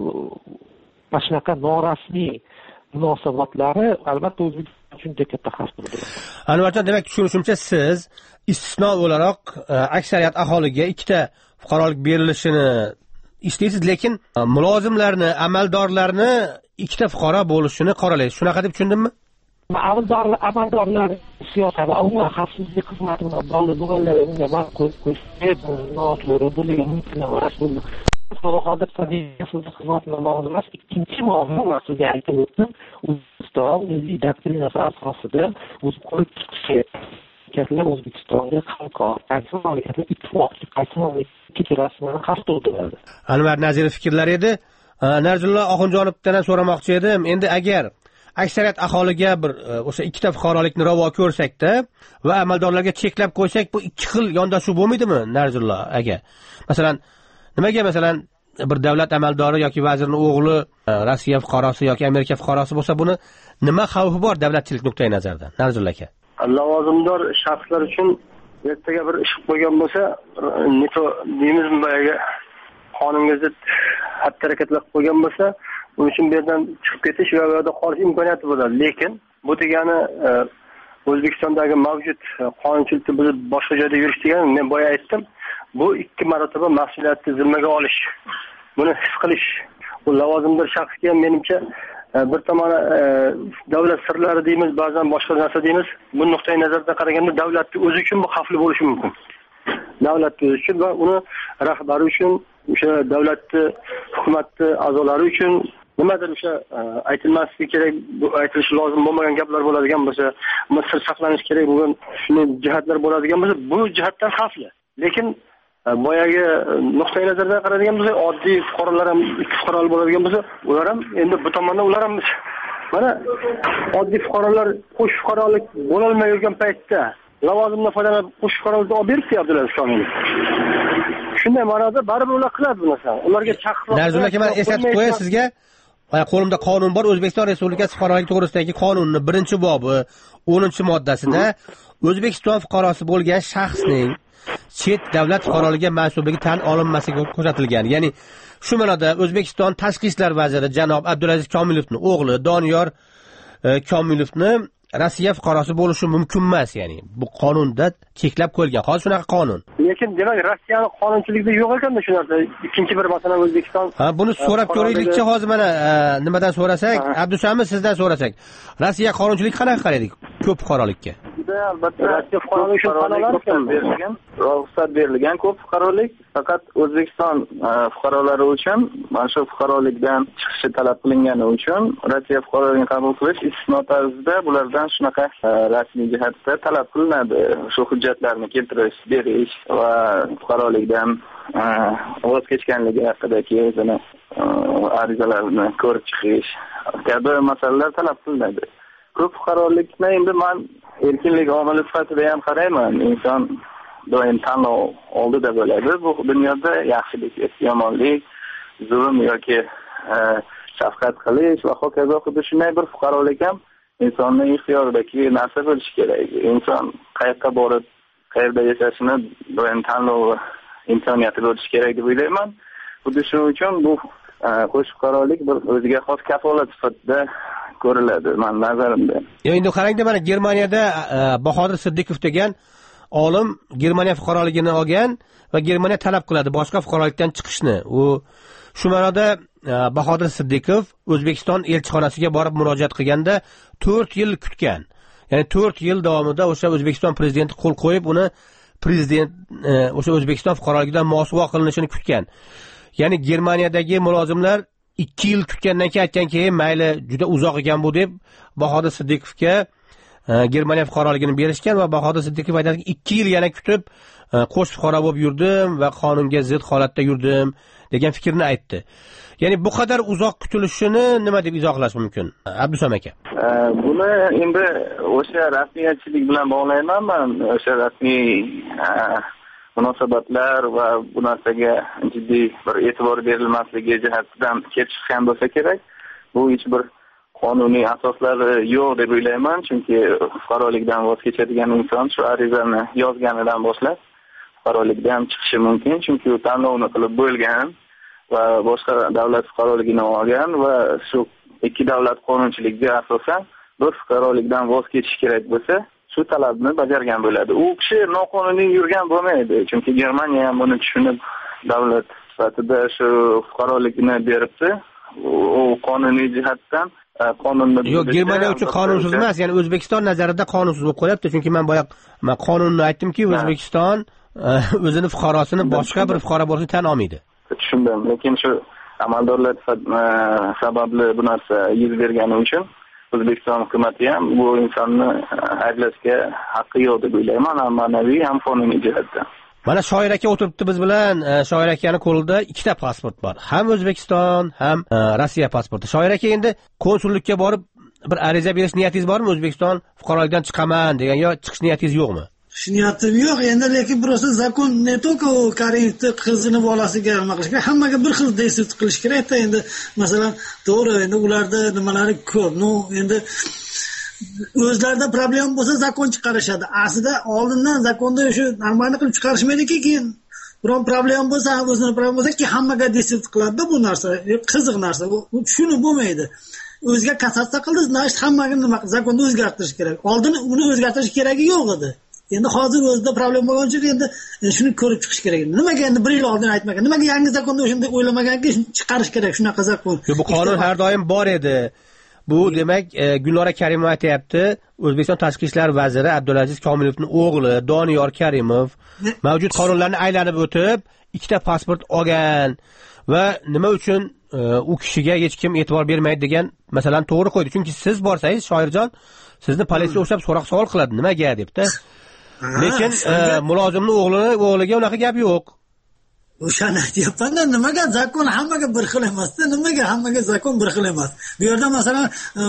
mana shunaqa norasmiy munosabatlari albatta O'zbekiston uchun juda katta xavf tug'diradi. Anvarjon, demak tushunishimcha siz istisno o'laroq aksariyat aholiga ikkita fuqarolik berilishini istaysiz, lekin mulozimlarni, amaldorlarni ikkita fuqaro bo'lishini qoralaysiz. Shunaqa deb tushundimmi? Amaldorlar siyosat va umuman xavfsizlik xizmati bilan bog'liq bo'lganlar unga man qo'yish noto'g'ri bo'ligi mumkin emas. Hozir xavfsizlik xizmati bilan bog'liq emas. Ikkinchi muammo sizga aytib o'tdim, O'zbekiston milliy doktrinasi asosida o'z qo'yib chiqishi O'zbekistonga hamkor, qaysi mamlakatlar ittifoqchi, qaysi mamlakatga rasman xavf tug'diradi. Anvar Nazirov fikrlari edi. Narzulla Oxunjonovdan so'ramoqchi edim. Endi agar aksariyat aholiga bir o'sha ikkita fuqarolikni ravo ko'rsakda va amaldorlarga cheklab qo'ysak, bu ikki xil yondashuv bo'lmaydimi, Narzulla aka? Nimaga masalan bir davlat amaldori yoki vazirning o'g'li Rossiya fuqarosi yoki Amerika fuqarosi bo'lsa, buni nima xavfi bor davlatchilik nuqtai nazaridan, Narzulla aka? Lavozimdor shaxslar uchun ertaga bir ish qo'ygan bo'lsa, neto deymizmi, boyaga qonunga zid xatti-harakatlar qo'ygan bo'lsa, uning uchun bu yerdan chiqib ketish va bu yerda qolish imkoniyati bo'ladi. Lekin bu degani O'zbekistondagi mavjud qonunchilikni buzib boshqa joyda yurish degani, men boya aytdim, bu 2 marotaba mas'uliyatni zimmaga olish, buni his qilish. Bu lavozimdor shaxsga menimcha bir tomoni davlat sirlari deymiz, ba'zan boshqa narsa deymiz. Bu nuqtai nazardan qaraganda davlatning o'zi uchun bu xavfli bo'lishi mumkin. Davlatning o'zi uchun va uni rahbari uchun, o'sha davlatni, hukumatni a'zolari uchun nimadir o'sha aytilmasligi kerak, bu aytilishi lozim bo'lmagan gaplar bo'ladigan bo'lsa, sir saqlanish kerak bo'lgan shunday jihatlar bo'ladigan bo'lsa, bu jihatdan xavfli. Lekin boyagi nuqtai nazardan qaraydigan bo'lsa, oddiy fuqarolar ham, ikki fuqarolar bo'ladigan bo'lsa, ular ham endi bu tomondan ular ham mana oddiy fuqarolar qo'sh fuqarolik bo'la olmay yurgan paytda lavozimdan foydalanib qo'sh fuqarolikni olib beribdi Abdulaziz Komilov. Shunday ma'noda baribir ular qiladi bu narsani. Ularga chaqiriq. Narzul aka, men eslatib qo'yay sizga. Qo'limda qonun bor, O'zbekiston Respublikasi fuqarolik to'g'risidagi qonunning 1-bobi 10-moddasida O'zbekiston fuqarosi bo'lgan shaxsning chet davlat fuqaroligiga mansubligi tan olinmasligi ko'rsatilgan. Ya'ni shu ma'noda O'zbekiston Tashqi ishlar vaziri janob Abdulaziz Komilovning o'g'li Doniyor Komilovni Rossiya fuqarosi bo'lishi mumkin emas, ya'ni bu qonunda cheklab qo'yilgan. Hozir shunaqa qonun. Lekin demak Rossiyaning qonunchiligida yo'q ekanda shu narsa. Ikkinchi bir masalan O'zbekiston. Buni so'rab ko'raylikchi hozir mana nimadan so'rasak, Abdusamid sizdan so'rasak. Rossiya qonunchilik qanaqa qaraydi ko'p fuqarolikka? Albatta Rossiya fuqarolik berilgan, ruxsat berilgan ko'p fuqarolik, faqat O'zbekiston fuqarolari uchun mana shu fuqarolikdan chiqishi talab qilingani uchun Rossiya fuqaroligini qabul qilish istisno tarzida bulardan shunaqa rasmiy jihatda talab qilinadi. Shu hujjatlarni keltirish, berish va fuqarolikdan voz kechganligi haqidagi o'zini arizalarni ko'rib chiqish kabi masalalar talab qilinadi. Ko'p fuqarolikni endi men erkinlik omili sifatida ham qarayman. Inson doim tanlov oldida bo'ladi. Bu dunyoda yaxshilik, yomonlik, zulm yoki shafqat qilish va hokazo xuddi shunday bir fuqarolik ham insonning ixtiyoridagi narsa bo'lishi kerak. Inson qayerga borib, qayerda yashashini doim tanlov imkoniyati bo'lishi kerak deb o'ylayman. Xuddi shuning uchun bu qo'sh fuqarolik bir o'ziga xos kafolat sifatida ko'riladi men nazarimda. Endi qarangda, mana Germaniyada Bahodir Siddiqov degan olim Germaniya fuqaroligini olgan va Germaniya talab qiladi boshqa fuqarolikdan chiqishni. U shu ma'noda Bahodir Siddiqov O'zbekiston elchixonasiga borib murojaat qilganda 4 yil kutgan. Ya'ni 4 yil davomida o'sha O'zbekiston prezidenti qo'l qo'yib, uni prezident o'sha O'zbekiston fuqaroligidan mosuvo qilinishini kutgan. Ya'ni Germaniyadagi mulozimlar 2 yil kutgandan keyin mayli juda uzoq ekan bu deb Bahodir Siddiqovga Germaniya fuqaroligini berishgan va Bahodir Siddiqov aytadi, 2 yil yana kutib qo'sh fuqaro bo'lib yurdim va qonunga zid holatda yurdim degan fikrni aytdi. Ya'ni bu qadar uzoq kutilishini nima deb izohlash mumkin? Abdusam aka. Buni endi o'sha rasmiyatchilik bilan bog'layman men. O'sha rasmiy munosabatlar va bu narsaga jiddiy bir e'tibor berilmasligi jihatidan kelib chiqqan bo'lsa kerak. Bu hech bir qonuniy asoslari yo'q deb o'ylayman, chunki fuqarolikdan voz kechadigan inson shu arizani yozganidan boshlab fuqarolikdan chiqishi mumkin, chunki u tanlovni qilib bo'lgan va boshqa davlat fuqaroligini olgan va shu ikki davlat qonunchiligiga asosan bir fuqarolikdan voz kechish kerak bo'lsa, shu talabni bajargan bo'ladi. U kishi noqonuniy yurgan bo'lmaydi, chunki Germaniya ham buni tushunib davlat sifatida shu fuqarolikni beribdi. U qonuniy jihatdan qonunni yo'q, Germaniya uchun qonunsiz emas, ya'ni O'zbekiston nazarida qonunsiz bo'lib qo'yapti, chunki men boya qonunni aytdimki, O'zbekiston o'zini fuqarosini boshqa bir fuqaro bo'lsa tan olmaydi. Tushundim, lekin shu amaldorlar sababli bu narsa yuz bergani uchun O'zbekiston hukumatı ham bu insonni ayblashga haqqi yo'q deb o'ylayman, ham ma'naviy ham qonuniy jihatdan. Mana shoir aka o'tiribdi biz bilan. Shoir akani qo'lida ikkita pasport bor. Ham O'zbekiston, ham Rossiya pasporti. Shoir aka, endi konsullikka borib bir ariza berish niyatingiz bormi? O'zbekiston fuqaroligidan chiqaman degan yo chiqish niyatingiz yo'qmi? Niyatim yo'q. Endi lekin просто zakon ne только Karimni qizini bolasiga nima qilish kerak, hammaga bir xil действие qilish kerak-da. Endi masalan, to'g'ri, endi ularda nimalari ko'p. No, endi o'zlarida problem bo'lsa zakon chiqarishadi. Aslida oldindan zakonda shu normalni qilib chiqarishmaydi-ki, keyin biron problem bo'lsa, o'zini problem bo'lsa, ki hammaga действие qiladi-da bu narsa. Qiziq narsa. Bu tushunib bo'lmaydi. O'zga kassatsiya qildi, значит hammaga nima zakonni o'zgartirish kerak. Oldin uni o'zgartirish keragi yo'q edi. endi hozir o'zida problem bo'lgan uchun endi shuni ko'rib chiqish kerak. Nimaga endi 1 yil oldin aytmagan? Nimaga yangi zakonda o'shunday o'ylamaganki chiqarish kerak shunaqa zakon? Bu qonun har doim bor edi. Bu demak Gulnora Karimova aytayapti, O'zbekiston Tashqi ishlar vaziri Abdulaziz Komilovning o'g'li Doniyor Karimov mavjud qonunlarni aylanib o'tib, 2 ta pasport olgan va nima uchun u kishiga hech kim e'tibor bermaydi degan masalani to'g'ri qo'ydi. Chunki siz borsangiz, Shoirjon, sizni politsiya o'xshab so'roq savol qiladi, nimaga debdi. Lekin mulozimning o'g'liga unaqa gap yo'q. O'shani aytyapman-da, nimaga zakon hammaga bir xil emas-da, nimaga hammaga zakon bir xil emas. Bu yerda masalan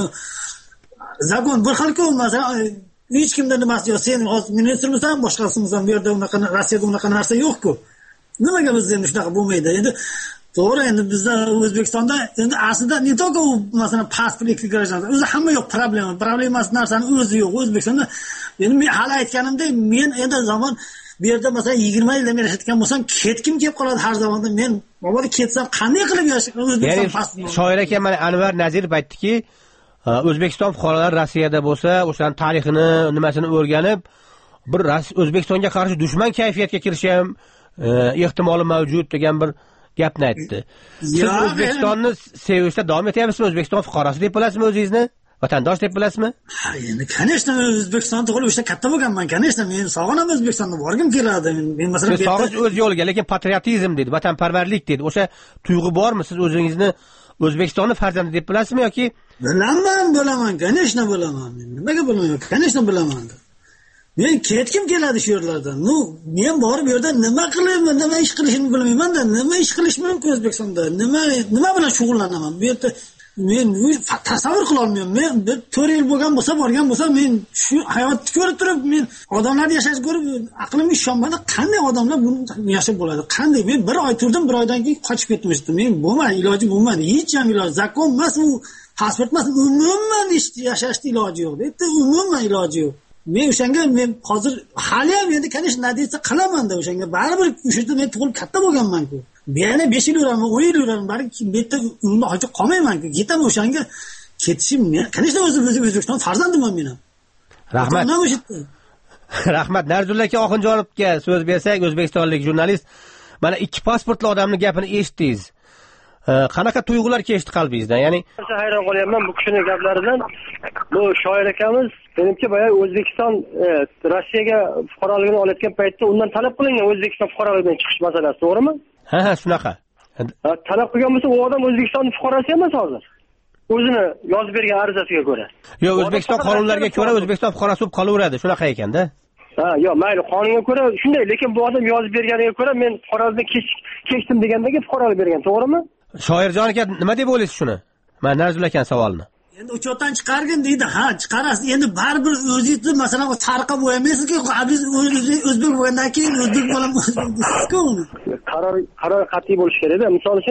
zakon bir xil-ku, masalan hech kimda nimasi yo'q. Sen hozir ministrmisan, boshqasimisan, bu yerda unaqa Rossiyada unaqa narsa yo'q-ku. Nimaga bizda endi shunaqa bo'lmaydi? Endi to'g'ri, endi bizda O'zbekistonda endi aslida ne только u masalan pasport ekologiyadan o'zi hamma yo'q problemasi narsani o'zi yo'q O'zbekistonda. Endi men hali aytganimdek, men endi zamon bu yerda masalan 20 yildan beri yashayotgan bo'lsam, ketkim kelib qoladi har zamonda. Men mabodo ketsam qanday qilib yashayman O'zbekiston pasporti? Shoir aka mana Anvar Nazirov aytdiki, O'zbekiston fuqarolari Rossiyada bo'lsa, o'shaning tarixini, nimasini o'rganib, bir O'zbekistonga qarshi dushman kayfiyatga kirishi ham ehtimoli mavjud degan bir gapni aytdi. Siz O'zbekistonni sevishda davom etyapsizmi? O'zbekiston fuqarosi deb bilasizmi o'zingizni? Vatandosh deb bilasizmi? Ha, endi конечно O'zbekiston tug'ilib o'shda katta bo'lganman, конечно men sog'inaman O'zbekistonni, borgim keladi. Men masalan sog'inch o'z yo'liga, lekin patriotizm dedi, vatanparvarlik dedi. O'sha tuyg'u bormi? Siz o'zingizni O'zbekistonning farzandi deb bilasizmi yoki? Bilaman, конечно bilaman. Nimaga bilmayman? Конечно bilaman. Men ketkim keladi shu yerlardan. Men borib bu yerda nima qilaman, nima ish qilishimni bilmayman-da. Nima ish qilish mumkin O'zbekistonda? Nima bilan shug'ullanaman? Bu yerda men tasavvur qila olmayman. Men 4 yil bo'lgan bo'lsa, borgan bo'lsa, men shu hayotni ko'rib turib, men odamlarni yashashini ko'rib, aqlimga ishonmadi. Qanday odamlar buni yashab bo'ladi? Qanday? Men 1 oy turdim, 1 oydan keyin qochib ketdim. Men bo'lmadi, iloji bo'lmadi. Hech ham iloji, zakon emas u, pasport emas, umuman yashashni iloji yo'q. Bitta umuman iloji yo'q. Men o'shanga men hozir hali ham endi конечно nadejda qilaman-da o'shanga. Baribir o'shada men tug'ilib katta bo'lganman-ku. Yana 5 yil yuraman, 10 yil yuraman, balki bu yerda umrimda hojat qolmayman-ku. Ketaman o'shanga. Ketishim men конечно O'zbekiston farzandiman men ham. Rahmat. Rahmat. Narzulla aka Oxunjonovga so'z bersak, o'zbekistonlik jurnalist. Mana 2 pasportli odamning gapini eshitdingiz. Qanaqa tuyg'ular kechdi qalbingizdan? Ya'ni hayron qolyapman bu kishining gaplaridan. Bu shoir akamiz menimcha boya O'zbekiston Rossiyaga fuqaroligini olayotgan paytda undan talab qilingan O'zbekiston fuqaroligidan chiqish masalasi, to'g'rimi? Ha, shunaqa. Talab qilgan bo'lsa, u odam O'zbekistonning fuqarosi emas hozir. O'zini yozib bergan arizasiga ko'ra. Yo'q, O'zbekiston qonunlariga ko'ra O'zbekiston fuqarosi bo'lib qolaveradi, shunaqa ekanda. Ha, yo'q, mayli, qonunga ko'ra shunday, lekin bu odam yozib berganiga ko'ra men fuqarolikni kechdim degandagi fuqarolik bergan, to'g'rimi? Shoirjon aka nima deb o'ylaysiz shuni? Mana Narzulla aka savolni. Endi uchotdan chiqargin deydi. Ha, chiqarasiz. Endi baribir o'zingizni masalan tarqa bo'lmaysiz-ku, biz o'zbek bo'lgandan keyin o'zbek bo'lamizku. Qaror qat'iy bo'lish kerak-da. Misol uchun,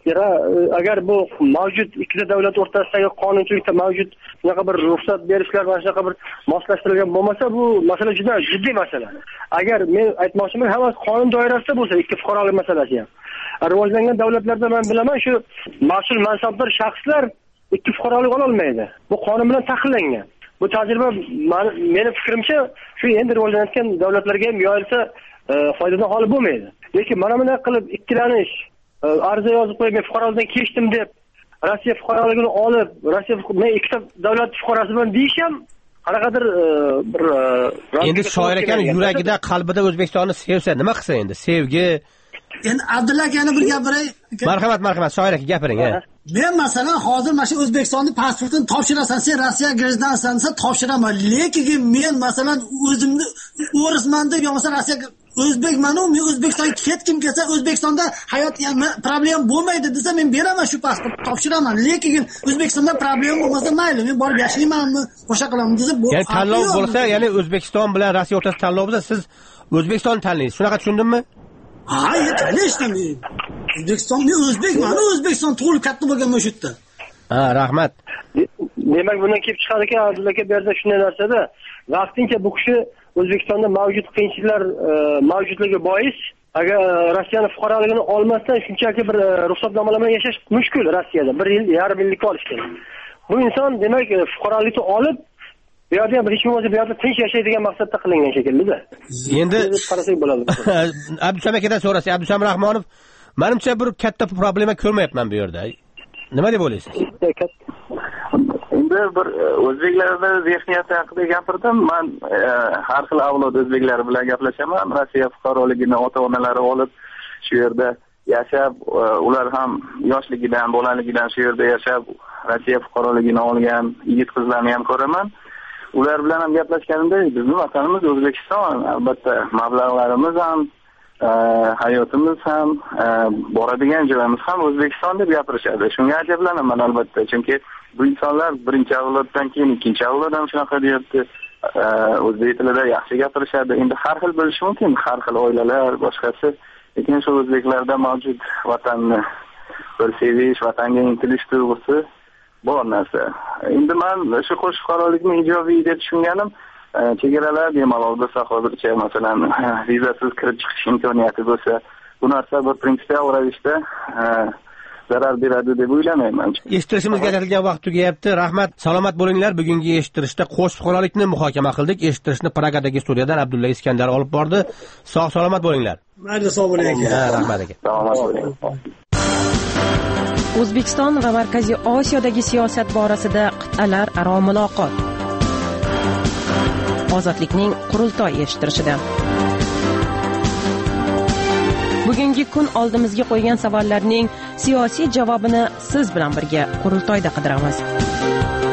agar bu mavjud ikkita davlat o'rtasidagi qonunchilikda mavjud shunaqa bir ruxsat berishlar va shunaqa bir moslashtirilgan bo'lmasa, bu masala juda jiddiy masala. Agar men aytmoqchiman, hammasi qonun doirasida bo'lsa, ikki fuqarolik masalasi ham. Rivojlangan davlatlarda men bilaman, shu mas'ul mansabdor shaxslar ikki fuqarolik ola olmaydi. Bu qonun bilan taqiqlangan. Bu tajriba meni fikrimcha shu endi rivojlanayotgan davlatlarga ham yoyilsa foydadan xoli bo'lmaydi. Lekin mana bunday qilib ikkilanish, ariza yozib qo'yib men fuqarolikdan kechdim deb Rossiya fuqaroligini olib, men ikkita davlat fuqarosiman deyish ham qanaqadir bir endi shoir ekan yuragida, qalbida O'zbekistonni sevsa nima qilsa endi? Sevgi. Endi Abdulla akani bir gapiray. Marhamat, shoir aka gapiring. Men masalan hozir mana shu O'zbekistonning pasportini topshirasan, sen Rossiya grajdansansa topshiraman. Lekin men masalan o'zimni o'risman deb yo'qsa Rossiyaga o'zbekman-u, men O'zbekistonga ketkim kelsa, O'zbekistonda hayot problem bo'lmaydi desa, men beraman shu pasportni, topshiraman. Lekin O'zbekistonda problem bo'lmasa mayli, men borib yashaymanmi, o'sha qilaman desa, bu ya'ni tanlov bo'lsa, ya'ni O'zbekiston bilan Rossiya o'rtasida tanlov bo'lsa, siz O'zbekistonni tanlaysiz. Shunaqa tushundimmi? Hayır, конечно men O'zbekiston, men o'zbekman, O'zbekiston tug'ilib katta bo'lganman shu yerda. Ha, rahmat. Demak, bundan kelib chiqadi ekan Abdulla aka berdi shunday narsada, vaqtincha bu kishi O'zbekistonda mavjud qiyinchiliklar mavjudligi bois, agar Rossiyaning fuqaroligini olmasdan shunchaki bir ruxsatnomalar bilan yashash mushkul Rossiyada. 1 yil, yarim yillik olish kerak. Bu inson demak fuqarolikni olib Bu yerda ham hech bo'lmasa bu yerda tinch yashaydigan maqsadda qilingan shekilli-da. Endi qarasak bo'ladi. Abdusam akadan so'rasak, Abdusam Rahmonov, menimcha bir katta problema ko'rmayapman bu yerda. Nima deb o'ylaysiz? Endi bir o'zbeklarda zehniyati haqida gapirdim. Men har xil avlod o'zbeklari bilan gaplashaman. Rossiya fuqaroligini ota-onalari olib shu yerda yashab, ular ham yoshligidan, bolaligidan shu yerda yashab, Rossiya fuqaroligini olgan yigit-qizlarni ham ko'raman. Ular bilan ham gaplashganimda, bizning vatanimiz O'zbekiston, albatta mablag'larimiz ham, hayotimiz ham, boradigan joyimiz ham O'zbekiston deb gapirishadi. Shunga ajablanaman albatta, chunki bu insonlar birinchi avloddan keyin ikkinchi avlod ham shunaqa deyapti. O'zbek tilida yaxshi gapirishadi. Endi har xil bo'lishi mumkin, har xil oilalar, boshqasi. Lekin shu o'zbeklarda mavjud vatanni bir sevish, vatanga intilish tuyg'usi bor narsa. Endi men shu qo'shni fuqarolikni ijobiy deb tushunganim, chegaralar bemalol bo'lsa, hozircha masalan vizasiz kirib chiqish imkoniyati bo'lsa, bu narsa bir prinsipial ravishda zarar beradi deb o'ylamayman. Eshittirishimizga ajratilgan vaqt tugayapti. Rahmat, salomat bo'linglar. Bugungi eshittirishda qo'shni fuqarolikni muhokama qildik. Eshittirishni Pragadagi studiyadan Abdulla Iskandar olib bordi. Sog' salomat bo'linglar. Mayli, sog' bo'ling. Rahmat aka. Salomat bo'ling. O'zbekiston va Markaziy Osiyodagi siyosat borasida qit'alar aro muloqot. Ozodlikning qurultoy eshittirishida. Bugungi kun oldimizga qo'ygan savollarning siyosiy javobini siz bilan birga qurultoyda qidiramiz.